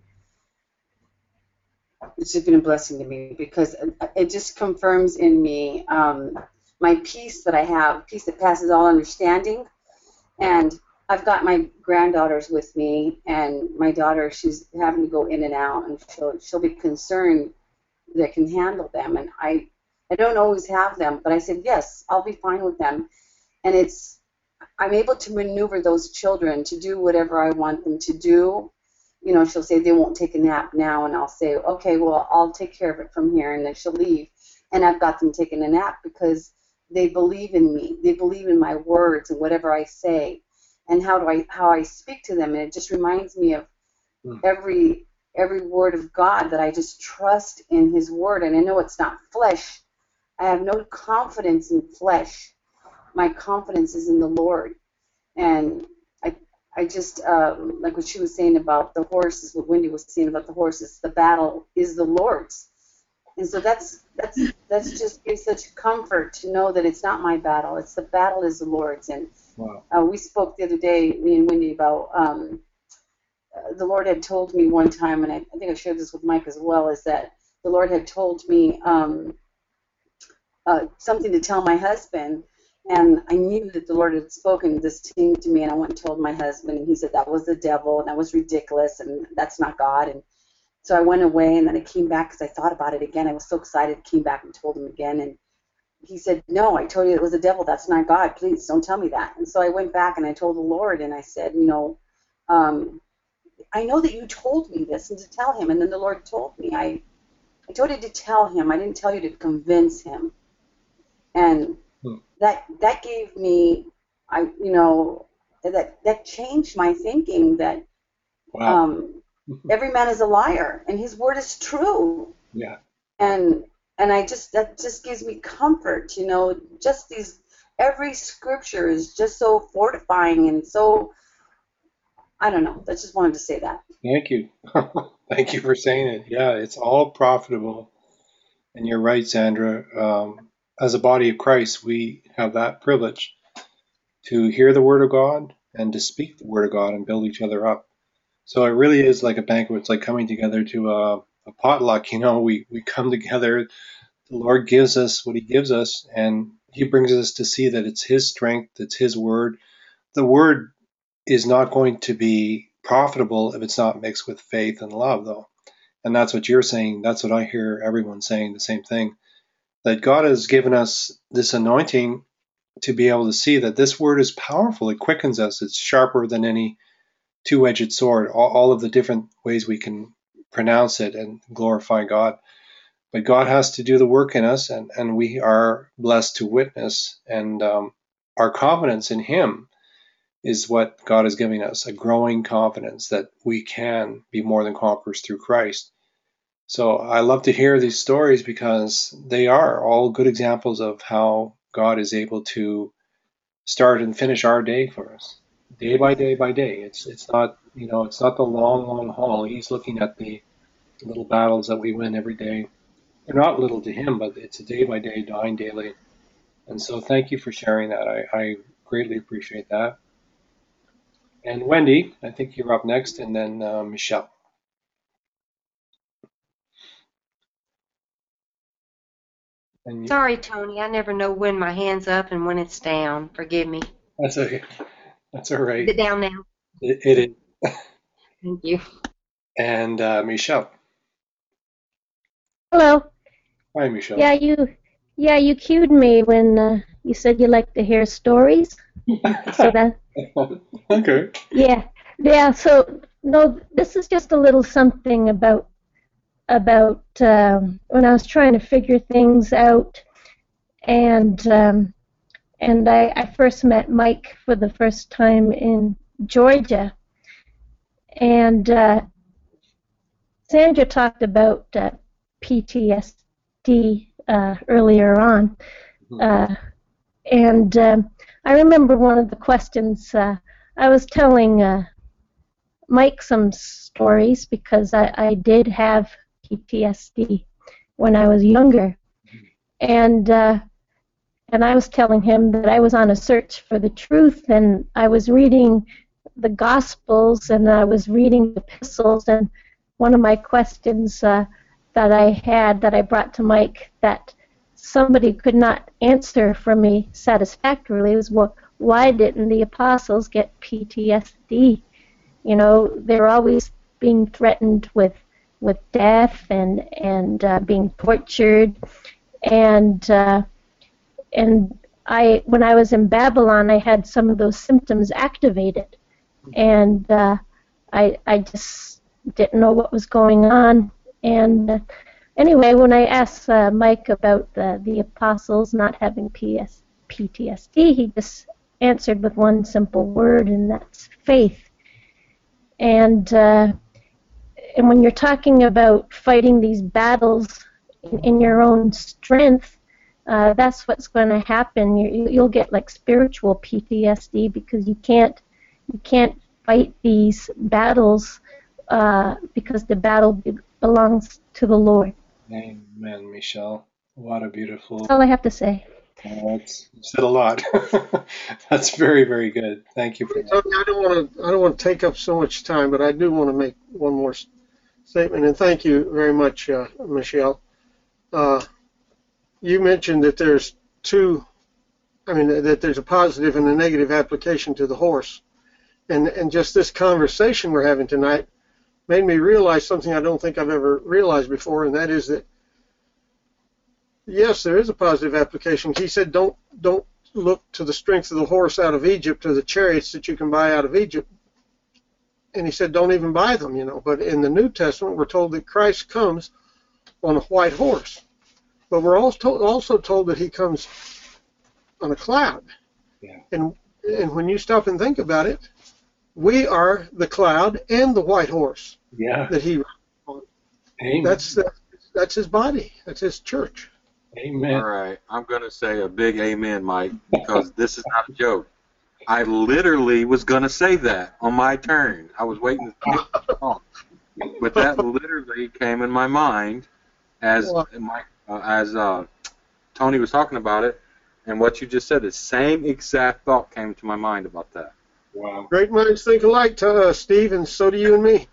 it's just been a blessing to me because it just confirms in me um, my peace that I have, peace that passes all understanding. And I've got my granddaughters with me, and my daughter, she's having to go in and out, and she'll she'll be concerned that can handle them. And I I don't always have them, but I said yes, I'll be fine with them. And it's I'm able to maneuver those children to do whatever I want them to do. You know, she'll say they won't take a nap now, and I'll say, okay, well, I'll take care of it from here, and then she'll leave. And I've got them taking a nap because they believe in me. They believe in my words and whatever I say, and how do I how I speak to them. And it just reminds me of mm. every every word of God, that I just trust in His word. And I know it's not flesh. I have no confidence in flesh. My confidence is in the Lord. And I I just, um, like what she was saying about the horses, what Wendy was saying about the horses, the battle is the Lord's. And so that's that's that's just gives such comfort to know that it's not my battle. It's the battle is the Lord's. And wow. uh, we spoke the other day, me and Wendy, about um, uh, the Lord had told me one time, and I, I think I shared this with Mike as well, is that the Lord had told me um, uh, something to tell my husband. And I knew that the Lord had spoken this thing to me, and I went and told my husband, and he said that was the devil, and that was ridiculous, and that's not God. And so I went away, and then I came back because I thought about it again. I was so excited, came back and told him again, and he said, no, I told you it was the devil. That's not God. Please don't tell me that. And so I went back, and I told the Lord, and I said, you know, um, I know that you told me this and to tell him. And then the Lord told me, I, I told you to tell him. I didn't tell you to convince him. And that that gave me, I you know, that that changed my thinking that wow. um, every man is a liar and his word is true. Yeah. And and I just that just gives me comfort, you know. Just these every scripture is just so fortifying and so. I don't know. I just wanted to say that. Thank you. Thank you for saying it. Yeah, it's all profitable. And you're right, Sandra. Um, as a body of Christ, we have that privilege to hear the Word of God and to speak the Word of God and build each other up. So it really is like a banquet. It's like coming together to a, a potluck. You know, we, we come together. The Lord gives us what He gives us, and He brings us to see that it's His strength, it's His Word. The Word is not going to be profitable if it's not mixed with faith and love, though. And that's what you're saying. That's what I hear everyone saying, the same thing. That God has given us this anointing to be able to see that this Word is powerful. It quickens us. It's sharper than any two-edged sword, all, all of the different ways we can pronounce it and glorify God. But God has to do the work in us, and, and we are blessed to witness. And um, our confidence in Him is what God is giving us, a growing confidence that we can be more than conquerors through Christ. So I love to hear these stories because they are all good examples of how God is able to start and finish our day for us, day by day by day. It's it's not, you know, it's not the long, long haul. He's looking at the little battles that we win every day. They're not little to Him, but it's a day by day, dying daily. And so thank you for sharing that. I, I greatly appreciate that. And Wendy, I think you're up next, and then uh, Michelle. And you, Sorry, Tony. I never know when my hand's up and when it's down. Forgive me. that's okay. That's all Is right. it down now? It, it is. Thank you. And uh, Michelle. Hello. Hi, Michelle. Yeah, you, yeah, you cued me when uh, you said you like to hear stories. So that, Okay. yeah, yeah. So no, this is just a little something about about um, when I was trying to figure things out, and um, and I, I first met Mike for the first time in Georgia, and uh, Sandra talked about uh, P T S D uh, earlier on, uh, and um, I remember one of the questions uh, I was telling uh, Mike some stories because I, I did have P T S D when I was younger, and uh, and I was telling him that I was on a search for the truth, and I was reading the Gospels and I was reading the epistles, and one of my questions uh, that I had that I brought to Mike that somebody could not answer for me satisfactorily was, well, why didn't the apostles get P T S D? You know, they're always being threatened with with death and and uh, being tortured, and uh, and I when I was in Babylon, I had some of those symptoms activated, and uh, I I just didn't know what was going on. And uh, anyway, when I asked uh, Mike about the the apostles not having P T S D, he just answered with one simple word, and that's faith. And uh, and when you're talking about fighting these battles in, in your own strength, uh, that's what's going to happen. You, you'll get like spiritual P T S D because you can't you can't fight these battles uh, because the battle be- belongs to the Lord. Amen, Michelle. What a beautiful. That's all I have to say. Uh, that's you said a lot. That's very, very good. Thank you for that. Tony, I don't want to. I don't want to take up so much time, but I do want to make one more s- statement. And thank you very much, uh, Michelle. Uh, you mentioned that there's two. I mean, that there's a positive and a negative application to the horse, and and just this conversation we're having tonight made me realize something I don't think I've ever realized before, and that is that yes, there is a positive application. He said, don't don't look to the strength of the horse out of Egypt or the chariots that you can buy out of Egypt. And he said, don't even buy them, you know. But in the New Testament, we're told that Christ comes on a white horse. But we're also told, also told that he comes on a cloud. Yeah. And and when you stop and think about it, we are the cloud and the white horse Yeah. that he. Amen. That's that's, that's his body. That's his church. Amen. All right, I'm going to say a big amen, Mike, because this is not a joke. I literally was going to say that on my turn. I was waiting to get the call. But that literally came in my mind as Mike, uh, as uh, Tony was talking about it, and what you just said, the same exact thought came to my mind about that. Wow. Great minds think alike, uh, Steve, and so do you and me.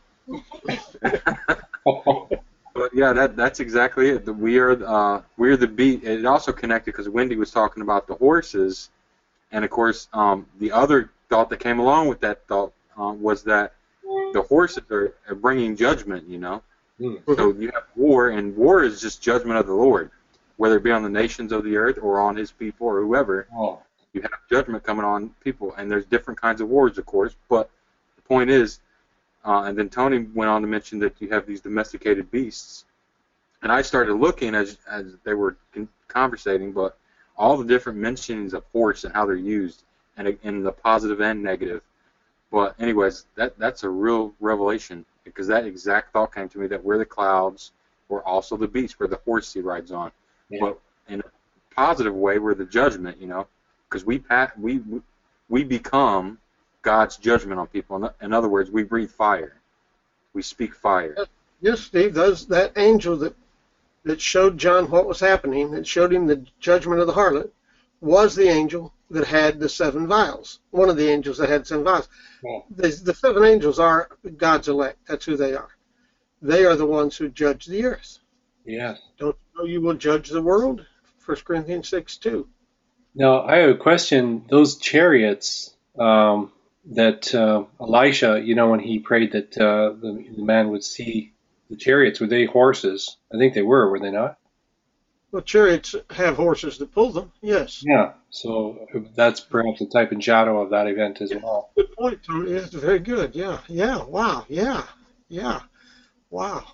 But yeah, that that's exactly it. The, we are uh, we are the beat. It also connected because Wendy was talking about the horses, and of course, um, the other thought that came along with that thought uh, was that the horses are, are bringing judgment. You know, Mm. so you have war, and war is just judgment of the Lord, whether it be on the nations of the earth or on His people or whoever. Oh. You have judgment coming on people, and there's different kinds of wars, of course. But the point is. Uh, and then Tony went on to mention that you have these domesticated beasts. And I started looking as as they were con- conversating, but all the different mentionings of horse and how they're used, and in the positive and negative. But anyways, that that's a real revelation, because that exact thought came to me, that we're the clouds, we're also the beast, we're the horse He rides on. Yeah. But in a positive way, we're the judgment, you know, because we pat we we become God's judgment on people. In other words, we breathe fire. We speak fire. Yes, Steve, those, that angel that, that showed John what was happening, that showed him the judgment of the harlot, was the angel that had the seven vials. One of the angels that had seven vials. Yeah. The, the seven angels are God's elect. That's who they are. They are the ones who judge the earth. Yes. Don't you know you will judge the world? First Corinthians six two. Now, I have a question. Those chariots um, that uh, Elisha, you know, when he prayed that uh, the, the man would see the chariots, were they horses? I think they were, were they not? Well, chariots have horses that pull them, yes. Yeah. So that's perhaps a type and shadow of that event as well. Good point, Tony. Yes, very good. Yeah, yeah, wow, yeah, yeah, wow.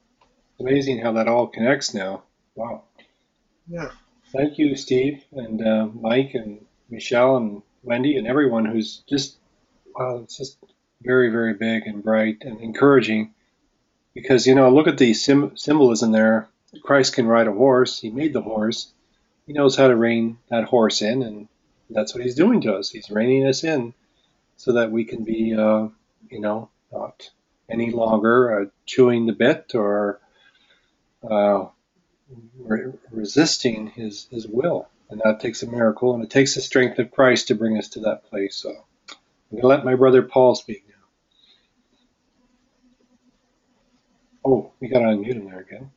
Amazing how that all connects now. Wow. Yeah. Thank you, Steve, and uh, Mike, and Michelle, and Wendy, and everyone who's just, wow, it's just very, very big and bright and encouraging. Because, you know, look at the sim- symbolism there. Christ can ride a horse. He made the horse. He knows how to rein that horse in, and that's what He's doing to us. He's reining us in so that we can be, uh, you know, not any longer uh, chewing the bit or uh, re- resisting his, his will. And that takes a miracle, and it takes the strength of Christ to bring us to that place. So I'm going to let my brother Paul speak now. Oh, we got to unmute him there again.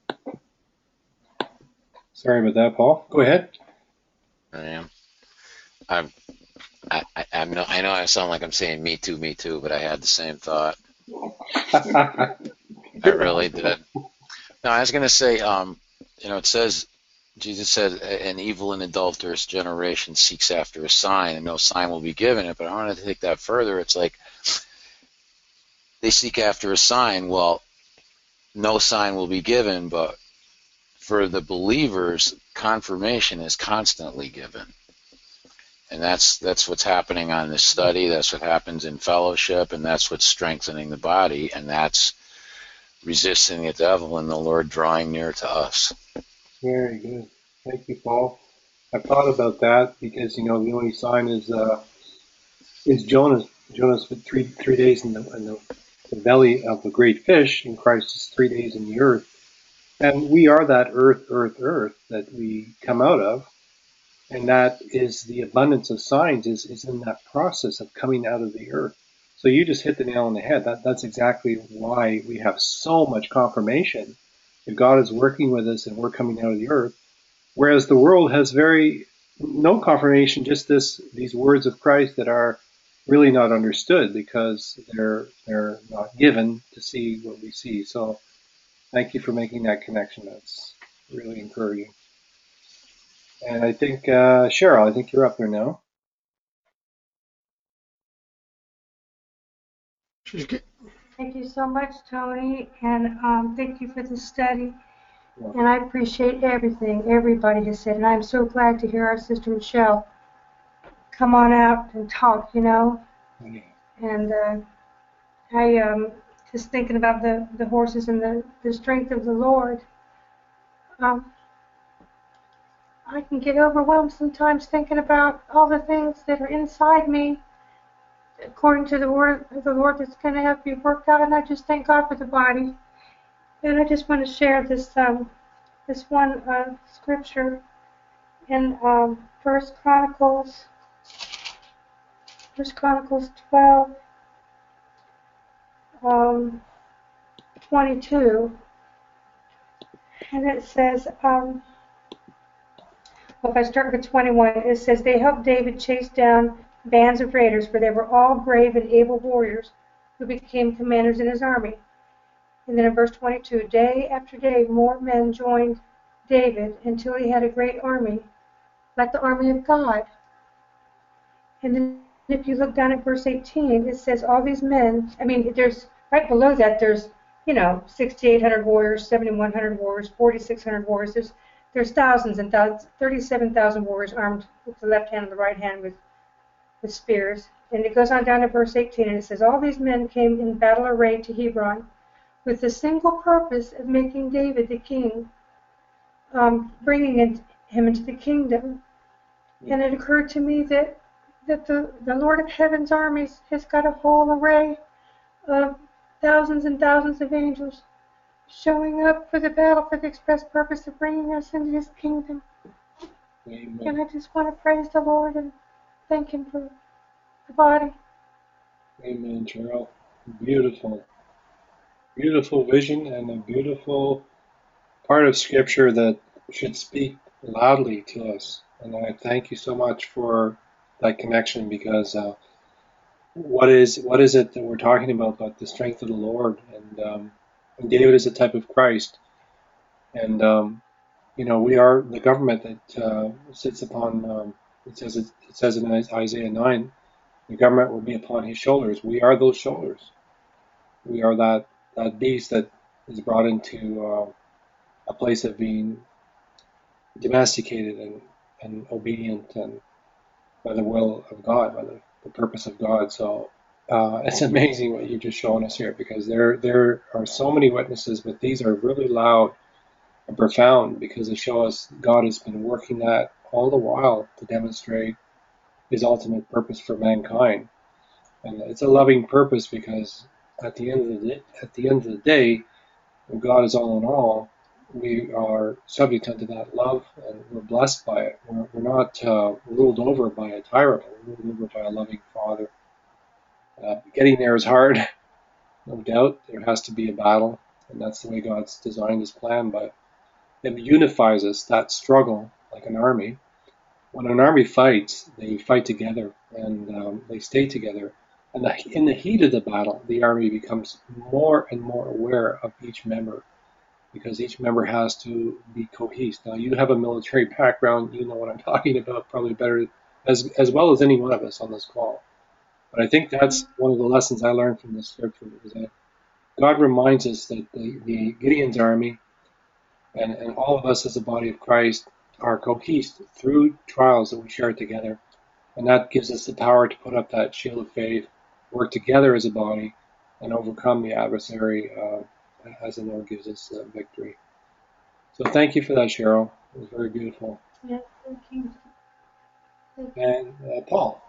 Sorry about that, Paul. Go ahead. I am. I'm. I, I, I'm no, I know I sound like I'm saying me too, me too, but I had the same thought. I really did. No, I was going to say, um, you know, it says, Jesus said, an evil and adulterous generation seeks after a sign, and no sign will be given it. But I wanted to take that further. It's like they seek after a sign. Well, no sign will be given, but for the believers, confirmation is constantly given. And that's that's what's happening on this study. That's what happens in fellowship, and that's what's strengthening the body, and that's resisting the devil and the Lord drawing near to us. Very good. Thank you, Paul. I thought about that because, you know, the only sign is uh, is Jonas. Jonas for three three days in the, in the, the belly of the great fish, and Christ is three days in the earth. And we are that earth, earth, earth that we come out of. And that is the abundance of signs is, is in that process of coming out of the earth. So you just hit the nail on the head. That That's exactly why we have so much confirmation that God is working with us and we're coming out of the earth. Whereas the world has very no confirmation, just this these words of Christ that are really not understood because they're they're not given to see what we see. So thank you for making that connection. That's really encouraging. And I think, uh, Cheryl, I think you're up there now. She's get, Thank you so much, Tony, and um, thank you for the study. Yeah. And I appreciate everything everybody has said, and I'm so glad to hear our sister Michelle come on out and talk, you know. Mm-hmm. And uh, I um, just thinking about the, the horses and the, the strength of the Lord. Um, I can get overwhelmed sometimes thinking about all the things that are inside me, according to the word of the Lord, that's going to have to be worked out. And I just thank God for the body. And I just want to share this um, this one uh, scripture in um, First Chronicles, First Chronicles twelve, um, twenty-two, and it says, um, well, if I start with twenty-one, it says, they helped David chase down bands of raiders, for they were all brave and able warriors who became commanders in his army. And then in verse twenty-two, day after day, more men joined David until he had a great army, like the army of God. And then if you look down at verse eighteen, it says all these men, I mean, there's right below that, there's, you know, sixty-eight hundred warriors, seventy-one hundred warriors, forty-six hundred warriors. There's, there's thousands and thousands, thirty-seven thousand warriors armed with the left hand and the right hand with, with spears. And it goes on down to verse eighteen, and it says, all these men came in battle array to Hebron with the single purpose of making David the king, um, bringing in, him into the kingdom. And it occurred to me that that the, the Lord of Heaven's armies has got a whole array of thousands and thousands of angels showing up for the battle for the express purpose of bringing us into his kingdom. Amen. And I just want to praise the Lord and thank him for the body. Amen, Cheryl. Beautiful. Beautiful vision and a beautiful part of Scripture that should speak loudly to us. And I thank you so much for that connection, because uh, what is what is it that we're talking about? But the strength of the Lord, and, um, and David is a type of Christ, and um, you know, we are the government that uh, sits upon. Um, it says it, it says in Isaiah nine, the government will be upon his shoulders. We are those shoulders. We are that that beast that is brought into uh, a place of being domesticated and, and obedient and by the will of God, by the, the purpose of God. So uh, it's amazing what you've just shown us here, because there there are so many witnesses, but these are really loud and profound, because they show us God has been working that all the while to demonstrate his ultimate purpose for mankind. And it's a loving purpose, because at the end of the day, at the end of the day, when God is all in all, we are subject unto that love, and we're blessed by it. We're, we're not uh, ruled over by a tyrant. We're ruled over by a loving Father. Uh, getting there is hard, no doubt. There has to be a battle, and that's the way God's designed his plan. But it unifies us, that struggle, like an army. When an army fights, they fight together, and um, they stay together. And the, in the heat of the battle, the army becomes more and more aware of each member, because each member has to be cohesed. Now, you have a military background, you know what I'm talking about probably better, as as well as any one of us on this call. But I think that's one of the lessons I learned from this scripture, is that God reminds us that the, the Gideon's army and, and all of us as a body of Christ are cohesed through trials that we share together. And that gives us the power to put up that shield of faith, work together as a body, and overcome the adversary uh, as the Lord gives us uh, victory. So thank you for that, Cheryl. It was very beautiful. Yeah, thank you. Thank you. And uh, Paul.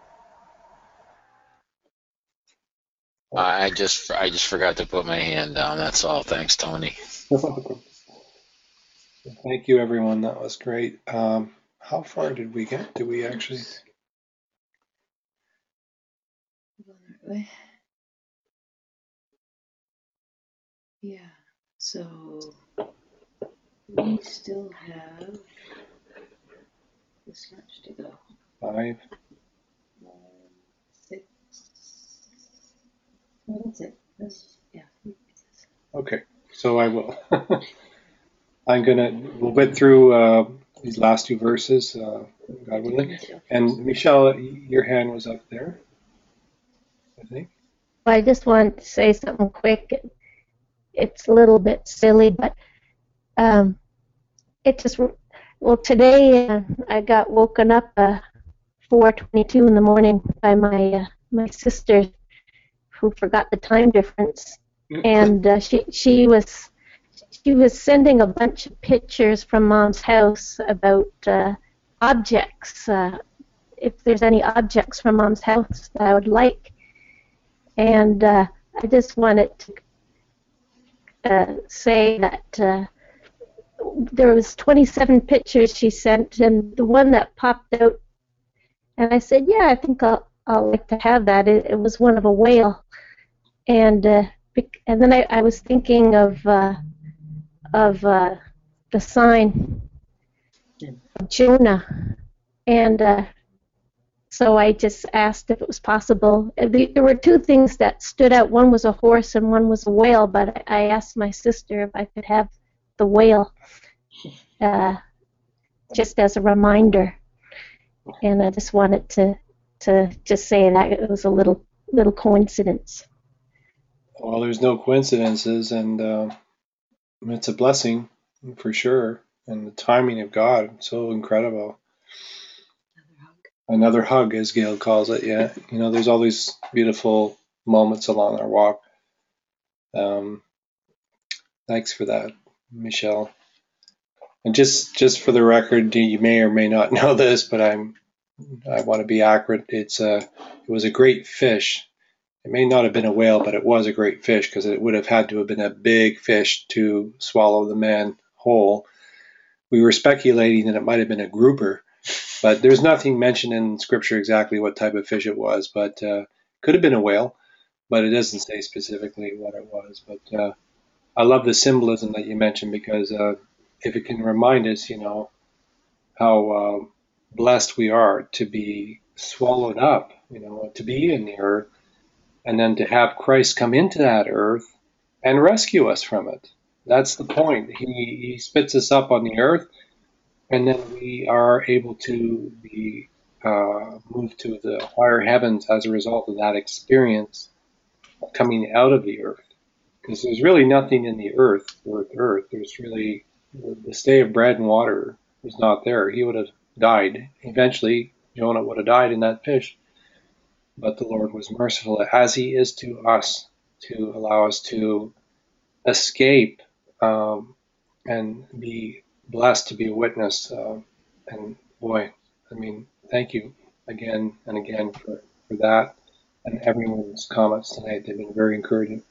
I just I just forgot to put my hand down. That's all. Thanks, Tony. You're welcome. Thank you, everyone. That was great. Um, how far did we get? Did we actually? Yeah, so we still have this much to go. Five. Um, six. Well, that's it. That's, yeah. Okay, so I will. I'm gonna. We'll get through uh, these last two verses, uh, God willing. And Michelle, your hand was up there, I think. I just wanted to say something quick. It's a little bit silly, but um, it just, well, today uh, I got woken up uh, four twenty-two in the morning by my uh, my sister, who forgot the time difference, and uh, she she was she was sending a bunch of pictures from Mom's house about uh, objects. Uh, if there's any objects from Mom's house that I would like, and uh, I just wanted to Uh, say that uh, there was twenty-seven pictures she sent, and the one that popped out, and I said, yeah, I think I'll, I'll like to have that. It, it was one of a whale. And uh, and then I, I was thinking of uh, of uh, the sign of Jonah, and uh, so I just asked if it was possible. There were two things that stood out. One was a horse and one was a whale, but I asked my sister if I could have the whale uh, just as a reminder, and I just wanted to to just say that it was a little little coincidence. Well, there's no coincidences, and uh, it's a blessing for sure. And the timing of God, so incredible. Another hug, as Gail calls it. Yeah, you know, there's all these beautiful moments along our walk. Um, thanks for that, Michelle. And just just for the record, you may or may not know this, but I'm I want to be accurate. It's a it was a great fish. It may not have been a whale, but it was a great fish because it would have had to have been a big fish to swallow the man whole. We were speculating that it might have been a grouper, but there's nothing mentioned in Scripture exactly what type of fish it was, but uh, could have been a whale, but it doesn't say specifically what it was. But uh, I love the symbolism that you mentioned because uh, if it can remind us, you know, how uh, blessed we are to be swallowed up, you know, to be in the earth, and then to have Christ come into that earth and rescue us from it. That's the point. He, he spits us up on the earth, and then we are able to be uh, moved to the higher heavens as a result of that experience of coming out of the earth. Because there's really nothing in the earth, earth, earth. There's really, the stay of bread and water was not there. He would have died. Eventually, Jonah would have died in that fish. But the Lord was merciful, as he is to us, to allow us to escape um, and be blessed to be a witness. Uh, and boy, I mean, thank you again and again for, for that and everyone's comments tonight. They've been very encouraging.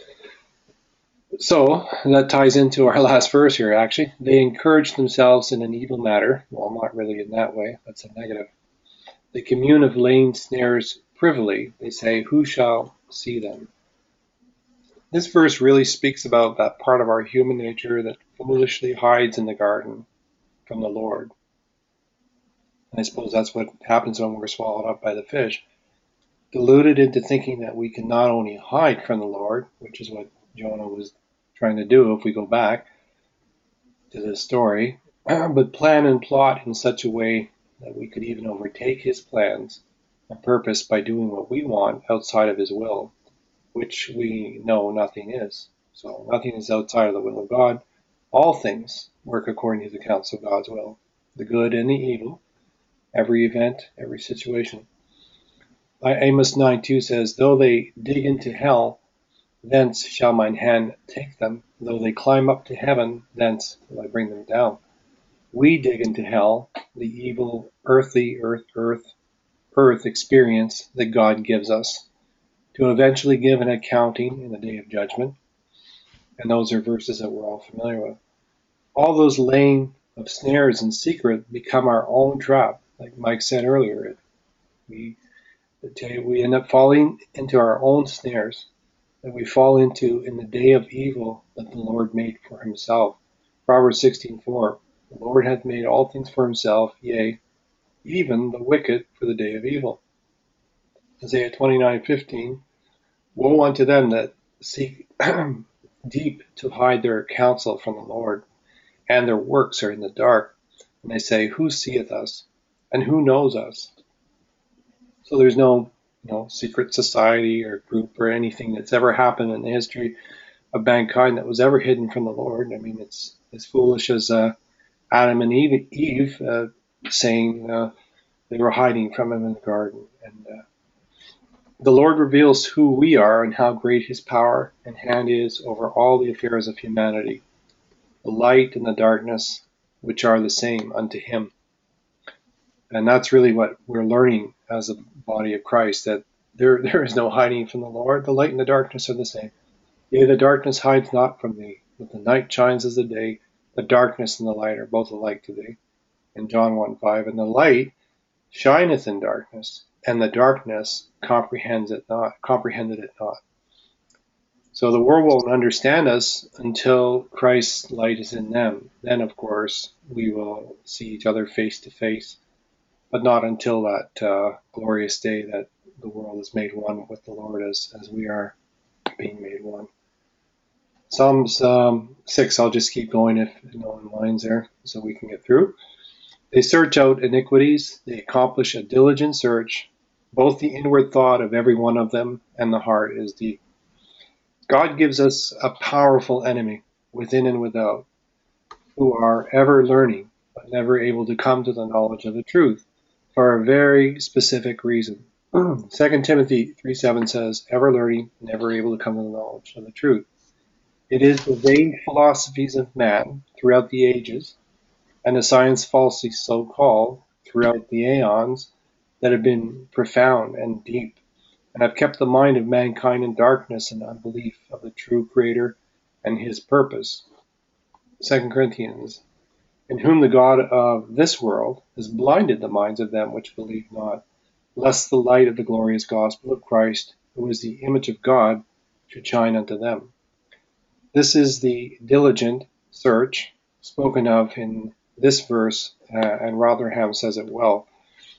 So that ties into our last verse here, actually. They encourage themselves in an evil matter. Well, not really in that way. That's a negative. They commune of laying snares privily. They say, who shall see them? This verse really speaks about that part of our human nature that foolishly hides in the garden from the Lord. And I suppose that's what happens when we're swallowed up by the fish. Deluded into thinking that we can not only hide from the Lord, which is what Jonah was trying to do if we go back to this story, but plan and plot in such a way that we could even overtake his plans and purpose by doing what we want outside of his will, which we know nothing is. So nothing is outside of the will of God. All things work according to the counsel of God's will, the good and the evil, every event, every situation. Amos nine two says, though they dig into hell, thence shall mine hand take them. Though they climb up to heaven, thence will I bring them down. We dig into hell, the evil, earthly, earth, earth, earth experience that God gives us, to eventually give an accounting in the day of judgment. And those are verses that we're all familiar with. All those laying of snares in secret become our own trap. Like Mike said earlier, we, we end up falling into our own snares that we fall into in the day of evil that the Lord made for himself. Proverbs sixteen four, the Lord hath made all things for himself, yea, even the wicked for the day of evil. Isaiah twenty-nine fifteen, woe unto them that seek deep to hide their counsel from the Lord, and their works are in the dark. And they say, who seeth us, and who knows us? So there's no, you know, secret society or group or anything that's ever happened in the history of mankind that was ever hidden from the Lord. I mean, it's as foolish as uh, Adam and Eve, Eve uh, saying uh, they were hiding from him in the garden. And uh, the Lord reveals who we are and how great his power and hand is over all the affairs of humanity, the light and the darkness, which are the same unto him. And that's really what we're learning as a body of Christ, that there there is no hiding from the Lord. The light and the darkness are the same. Yea, the darkness hides not from thee, but the night shines as the day. The darkness and the light are both alike today. In John one five, and the light shineth in darkness, and the darkness comprehends it not, comprehended it not. So the world won't understand us until Christ's light is in them. Then, of course, we will see each other face to face, but not until that uh, glorious day that the world is made one with the Lord as, as we are being made one. Psalms um, six, I'll just keep going if no one minds there, so we can get through. They search out iniquities, they accomplish a diligent search. Both the inward thought of every one of them and the heart is deep. God gives us a powerful enemy, within and without, who are ever learning, but never able to come to the knowledge of the truth, for a very specific reason. Second Timothy three seven says, ever learning, never able to come to the knowledge of the truth. It is the vain philosophies of man throughout the ages, and the science falsely so called throughout the aeons, that have been profound and deep, and have kept the mind of mankind in darkness and unbelief of the true Creator and his purpose. Second Corinthians, in whom the God of this world has blinded the minds of them which believe not, lest the light of the glorious gospel of Christ, who is the image of God, should shine unto them. This is the diligent search spoken of in this verse, uh, and Rotherham says it well.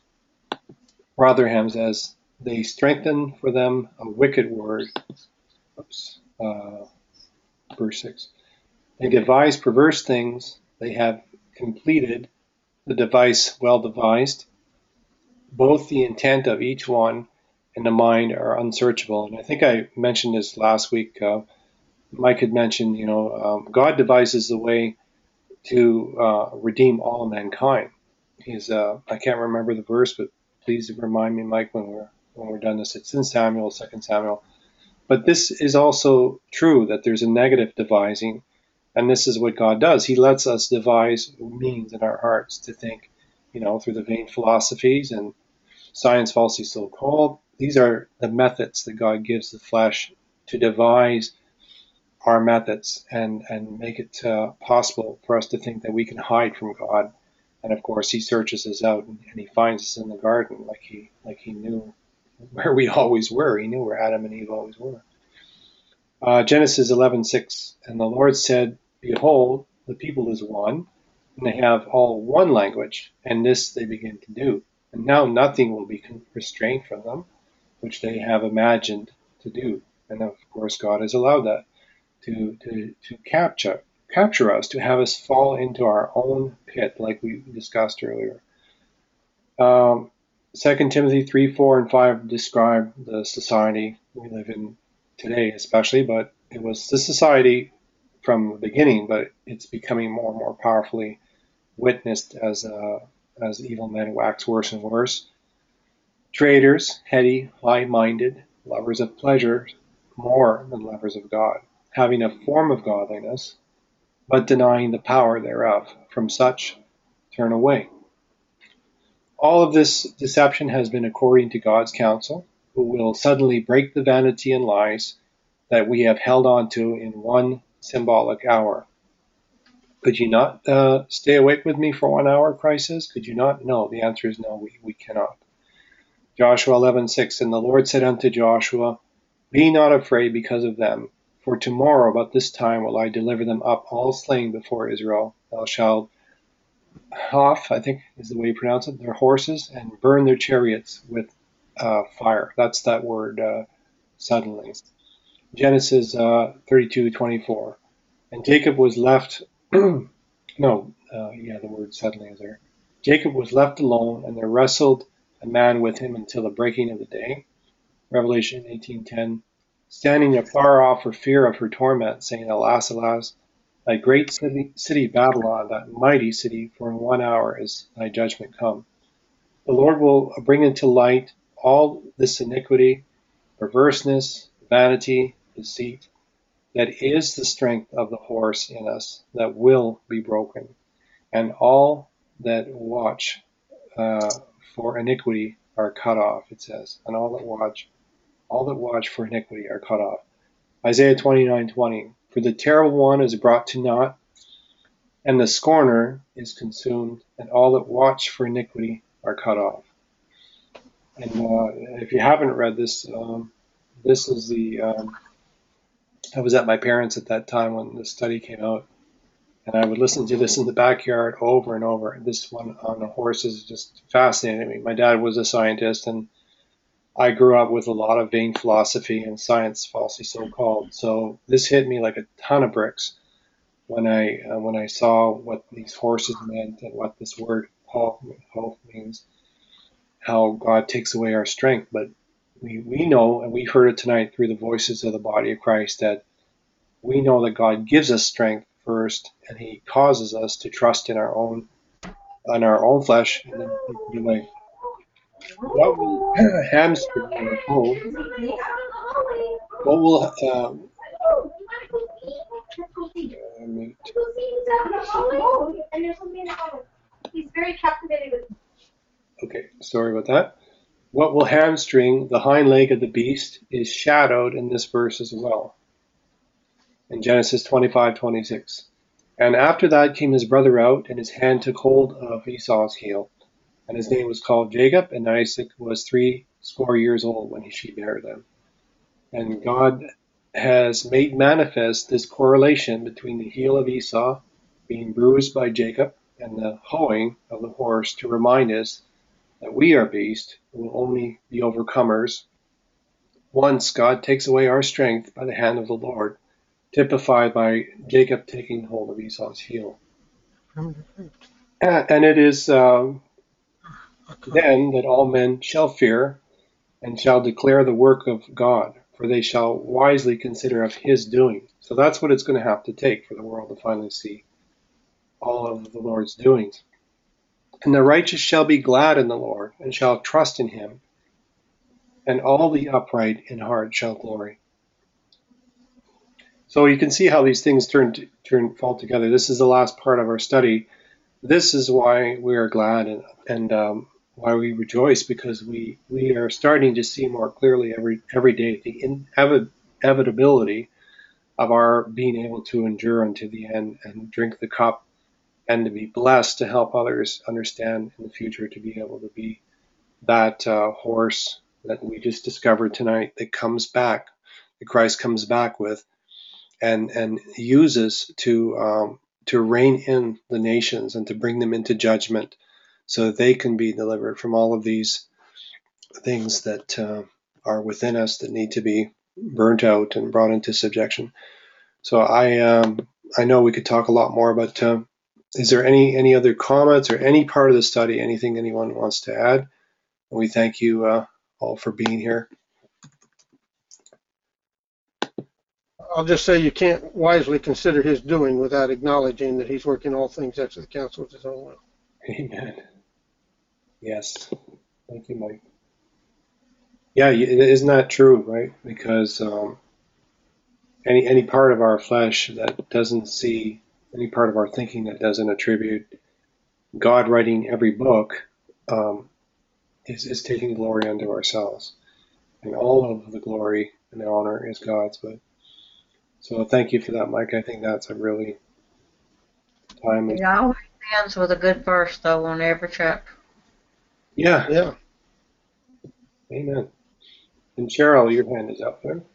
Rotherham says, they strengthen for them a wicked word. Oops, uh, verse six. They devise perverse things. They have completed the device well devised. Both the intent of each one and the mind are unsearchable. And I think I mentioned this last week. Uh, Mike had mentioned, you know, um, God devises the way to uh, redeem all mankind. He's, uh, I can't remember the verse, but please remind me, Mike, when we're when we're done this. It's in Samuel, Second Samuel. But this is also true, that there's a negative devising, and this is what God does. He lets us devise means in our hearts to think, you know, through the vain philosophies and science falsely so called. These are the methods that God gives the flesh to devise our methods and, and make it uh, possible for us to think that we can hide from God. And of course, he searches us out and, and he finds us in the garden like he like he knew where we always were. He knew where Adam and Eve always were. Uh, Genesis eleven six, and the Lord said, behold, the people is one, and they have all one language, and this they begin to do. And now nothing will be restrained from them, which they have imagined to do. And of course, God has allowed that to to to capture capture us, to have us fall into our own pit, like we discussed earlier. Um, Second Timothy three, four, and five describe the society we live in today, especially, but it was the society from the beginning, but it's becoming more and more powerfully witnessed as uh, as evil men wax worse and worse. Traitors, heady, high-minded, lovers of pleasure more than lovers of God, having a form of godliness, but denying the power thereof. From such turn away. All of this deception has been according to God's counsel, who will suddenly break the vanity and lies that we have held on to in one symbolic hour. Could you not uh, stay awake with me for one hour, Christ says? Could you not? No, the answer is no, we, we cannot. Joshua eleven six, and the Lord said unto Joshua, be not afraid because of them, for tomorrow about this time will I deliver them up all slain before Israel. Thou shalt off, I think is the way you pronounce it, their horses, and burn their chariots with uh, fire. That's that word, uh, suddenly. Genesis uh, thirty-two twenty-four. And Jacob was left, no, uh, yeah, the word suddenly is there. Jacob was left alone, and there wrestled a man with him until the breaking of the day. Revelation eighteen ten. Standing afar off for fear of her torment, saying, alas, alas, thy great city, city Babylon, that mighty city, for in one hour is thy judgment come. The Lord will bring into light all this iniquity, perverseness, vanity, deceit, that is the strength of the horse in us, that will be broken. And all that watch uh, for iniquity are cut off, it says. And all that watch, all that watch for iniquity are cut off. Isaiah twenty-nine twenty. For the terrible one is brought to naught, and the scorner is consumed, and all that watch for iniquity are cut off. And uh, if you haven't read this, um, this is the, um, I was at my parents' at that time when the study came out, and I would listen to this in the backyard over and over. This one on the horses just fascinated me. My dad was a scientist, and I grew up with a lot of vain philosophy and science, falsely so-called. So this hit me like a ton of bricks when I uh, when I saw what these horses meant and what this word hope means, how God takes away our strength. But we, we know, and we heard it tonight through the voices of the body of Christ, that we know that God gives us strength first, and he causes us to trust in our own on our own flesh and then take it away. What will hamstring our hope? What will uh, He's very captivated with. Okay, sorry about that. What will hamstring the hind leg of the beast is shadowed in this verse as well. In Genesis twenty-five twenty-six. And after that came his brother out, and his hand took hold of Esau's heel. And his name was called Jacob, and Isaac was three score years old when she bare them. And God has made manifest this correlation between the heel of Esau being bruised by Jacob and the hoeing of the horse to remind us that we are beasts and will only be overcomers once God takes away our strength by the hand of the Lord, typified by Jacob taking hold of Esau's heel. And it is uh, then that all men shall fear and shall declare the work of God, for they shall wisely consider of his doing. So that's what it's going to have to take for the world to finally see all of the Lord's doings. And the righteous shall be glad in the Lord, and shall trust in him, and all the upright in heart shall glory. So you can see how these things turn to, turn fall together. This is the last part of our study. This is why we are glad and, and um, why we rejoice, because we, we are starting to see more clearly every every day the inevitability of our being able to endure unto the end and drink the cup, and to be blessed to help others understand in the future, to be able to be that uh, horse that we just discovered tonight that comes back, that Christ comes back with, and and uses to um, to rein in the nations and to bring them into judgment, so that they can be delivered from all of these things that uh, are within us that need to be burnt out and brought into subjection. So I um, I know we could talk a lot more, but uh, is there any any other comments or any part of the study, anything anyone wants to add? And we thank you uh, all for being here. I'll just say you can't wisely consider his doing without acknowledging that he's working all things after the counsel of his own will. Amen. Yes. Thank you, Mike. Yeah, isn't that true, right? Because um, any any part of our flesh that doesn't see, any part of our thinking that doesn't attribute God writing every book um, is, is taking glory unto ourselves. And all of the glory and the honor is God's. But so thank you for that, Mike. I think that's a really timely. It always ends with a good verse, though, on every chapter. Yeah. Yeah. Amen. And Cheryl, your hand is up there.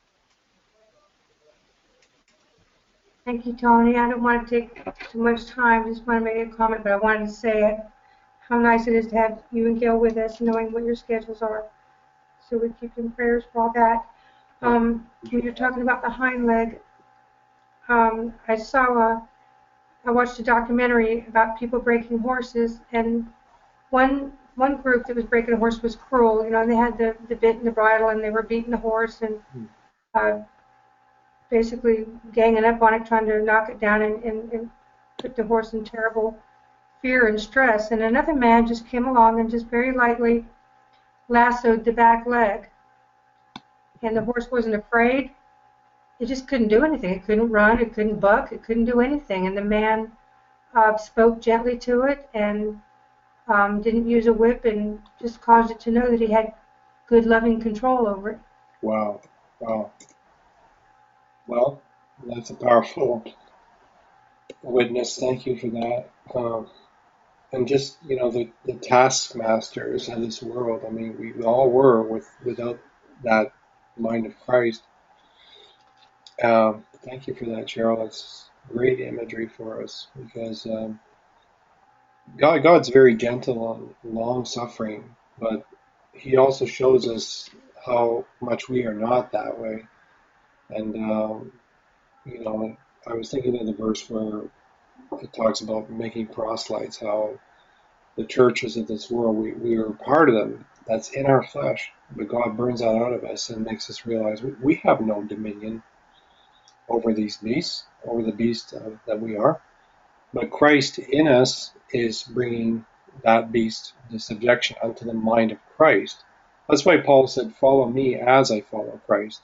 Thank you, Tony. I don't want to take too much time. Just want to make a comment, but I wanted to say it. How nice it is to have you and Gail with us, knowing what your schedules are. So we keep in prayers for all that. Um, when you're talking about the hind leg, um, I saw a, I watched a documentary about people breaking horses, and one one group that was breaking a horse was cruel. You know, they had the, the bit and the bridle, and they were beating the horse and uh, basically ganging up on it, trying to knock it down and, and, and put the horse in terrible fear and stress. And another man just came along and just very lightly lassoed the back leg. And the horse wasn't afraid. It just couldn't do anything. It couldn't run. It couldn't buck. It couldn't do anything. And the man uh, spoke gently to it and um, didn't use a whip, and just caused it to know that he had good, loving control over it. Wow. Wow. Well, that's a powerful witness. Thank you for that. Um, and just, you know, the, the taskmasters of this world. I mean, we all were with without that mind of Christ. Um, thank you for that, Cheryl. It's great imagery for us because um, God, God's very gentle and long-suffering, but He also shows us how much we are not that way. And um, you know, I was thinking of the verse where it talks about making proselytes, how the churches of this world, we, we are part of them. That's in our flesh, but God burns that out of us and makes us realize we, we have no dominion over these beasts, over the beast uh, that we are. But Christ in us is bringing that beast to subjection unto the mind of Christ. That's why Paul said, follow me as I follow Christ.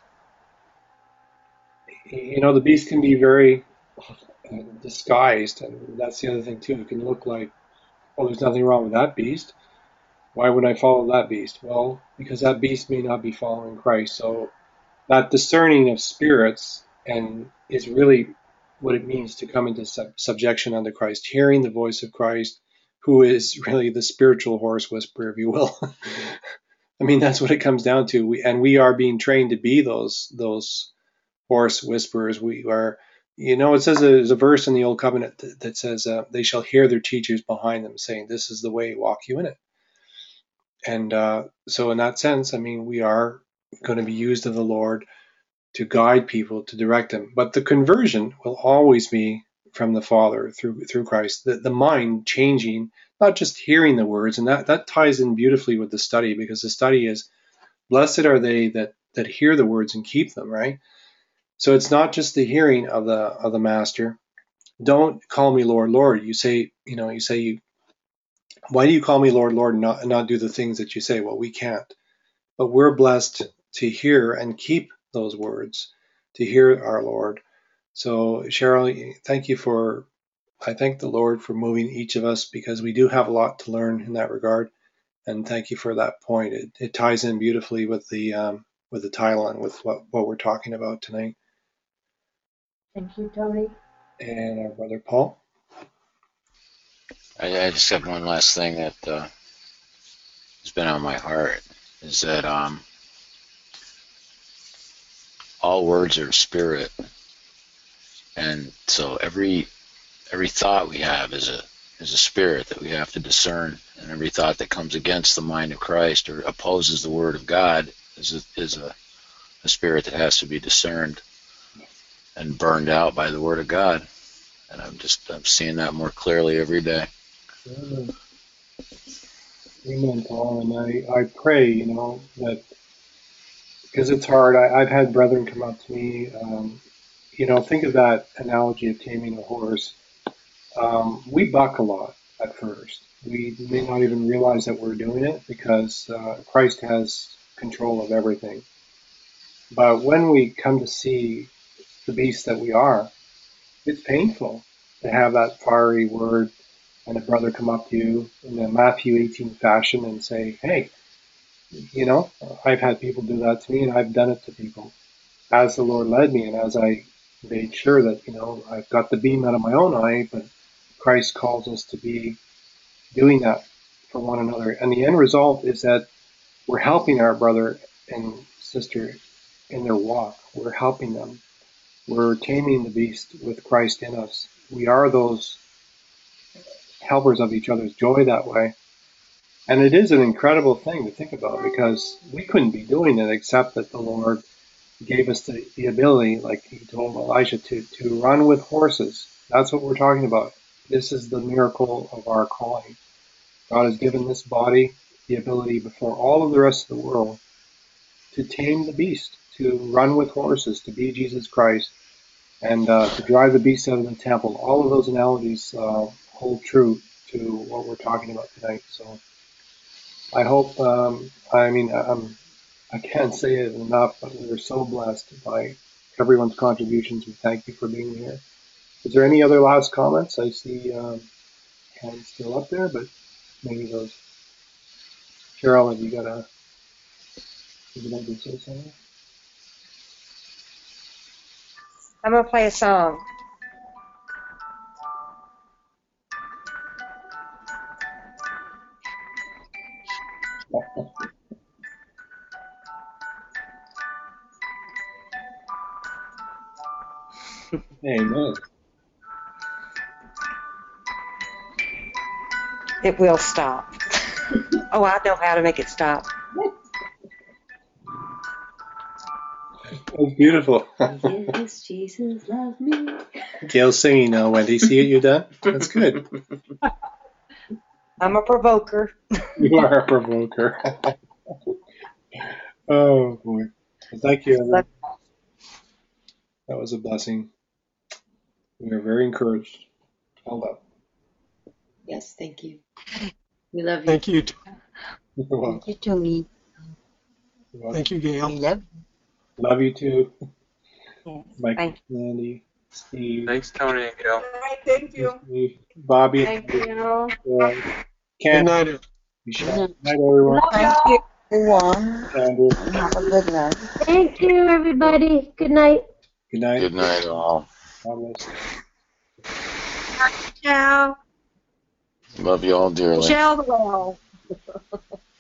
You know, the beast can be very disguised, and that's the other thing too. It can look like, oh, there's nothing wrong with that beast. Why would I follow that beast? Well, because that beast may not be following Christ. So that discerning of spirits and is really what it means to come into sub- subjection unto Christ, hearing the voice of Christ, who is really the spiritual horse whisperer, if you will. I mean, that's what it comes down to. We, and we are being trained to be those those horse whisperers. We are, you know, it says there's a verse in the Old Covenant that, that says, uh, they shall hear their teachers behind them saying, this is the way, walk you in it. And uh, so in that sense, I mean, we are going to be used of the Lord to guide people, to direct them. But the conversion will always be from the Father through through Christ. The, the mind changing, not just hearing the words, and that, that ties in beautifully with the study, because the study is, blessed are they that, that hear the words and keep them, right? So it's not just the hearing of the of the Master. Don't call me Lord, Lord. You say, you know, you say, you, why do you call me Lord, Lord, and not, and not do the things that you say? Well, we can't. But we're blessed to hear and keep those words, to hear our Lord. So, Cheryl, thank you for, I thank the Lord for moving each of us, because we do have a lot to learn in that regard. And thank you for that point. It, it ties in beautifully with the um, with the title and with what, what we're talking about tonight. Thank you, Tony. And our brother Paul. I, I just have one last thing that uh, has been on my heart, is that um, all words are spirit, and so every every thought we have is a is a spirit that we have to discern, and every thought that comes against the mind of Christ or opposes the Word of God is a, is a, a spirit that has to be discerned and burned out by the Word of God. And I'm just I'm seeing that more clearly every day. Amen, Amen, Paul. And I, I pray, you know, that, because it's hard. I, I've had brethren come up to me. Um, you know, think of that analogy of taming a horse. Um, we buck a lot at first. We may not even realize that we're doing it, because uh, Christ has control of everything. But when we come to see the beast that we are, it's painful to have that fiery word and a brother come up to you in a Matthew eighteen fashion and say, hey, you know, I've had people do that to me, and I've done it to people as the Lord led me, and as I made sure that, you know, I've got the beam out of my own eye, but Christ calls us to be doing that for one another. And the end result is that we're helping our brother and sister in their walk. We're helping them. We're taming the beast with Christ in us. We are those helpers of each other's joy that way. And it is an incredible thing to think about, because we couldn't be doing it except that the Lord gave us the, the ability, like he told Elijah, to, to run with horses. That's what we're talking about. This is the miracle of our calling. God has given this body the ability before all of the rest of the world to tame the beast, to run with horses, to be Jesus Christ, and uh, to drive the beast out of the temple. All of those analogies uh, hold true to what we're talking about tonight. So I hope, um, I mean, I'm, I can't say it enough, but we're so blessed by everyone's contributions. We thank you for being here. Is there any other last comments? I see um, hands still up there, but maybe those. Cheryl, have you got a, would you like to say something? I'm going to play a song. Amen. It will stop. Oh, I know how to make it stop. That's beautiful. Yes, Jesus loves me. Gail's singing now, Wendy. See what you done? That's good. I'm a provoker. You are a provoker. Oh, boy. Well, thank you, Evan. That was a blessing. We are very encouraged. Hold up. Yes, thank you. We love you. Thank you. You're welcome. Thank you, Tony. You're welcome. Thank you, Gail. We love Love you too. Yes, Mike, thank Andy, Steve, Thanks, Tony and Gail. All right, thank you. Steve, Bobby, Thank you. uh, Good Ken, night. Michelle. Good night, everyone. Thank you, everyone. Andrew. And have a good night. Thank you, everybody. Good night. Good night. Good night, all. God bless. Ciao. Love you all dearly. Ciao the well.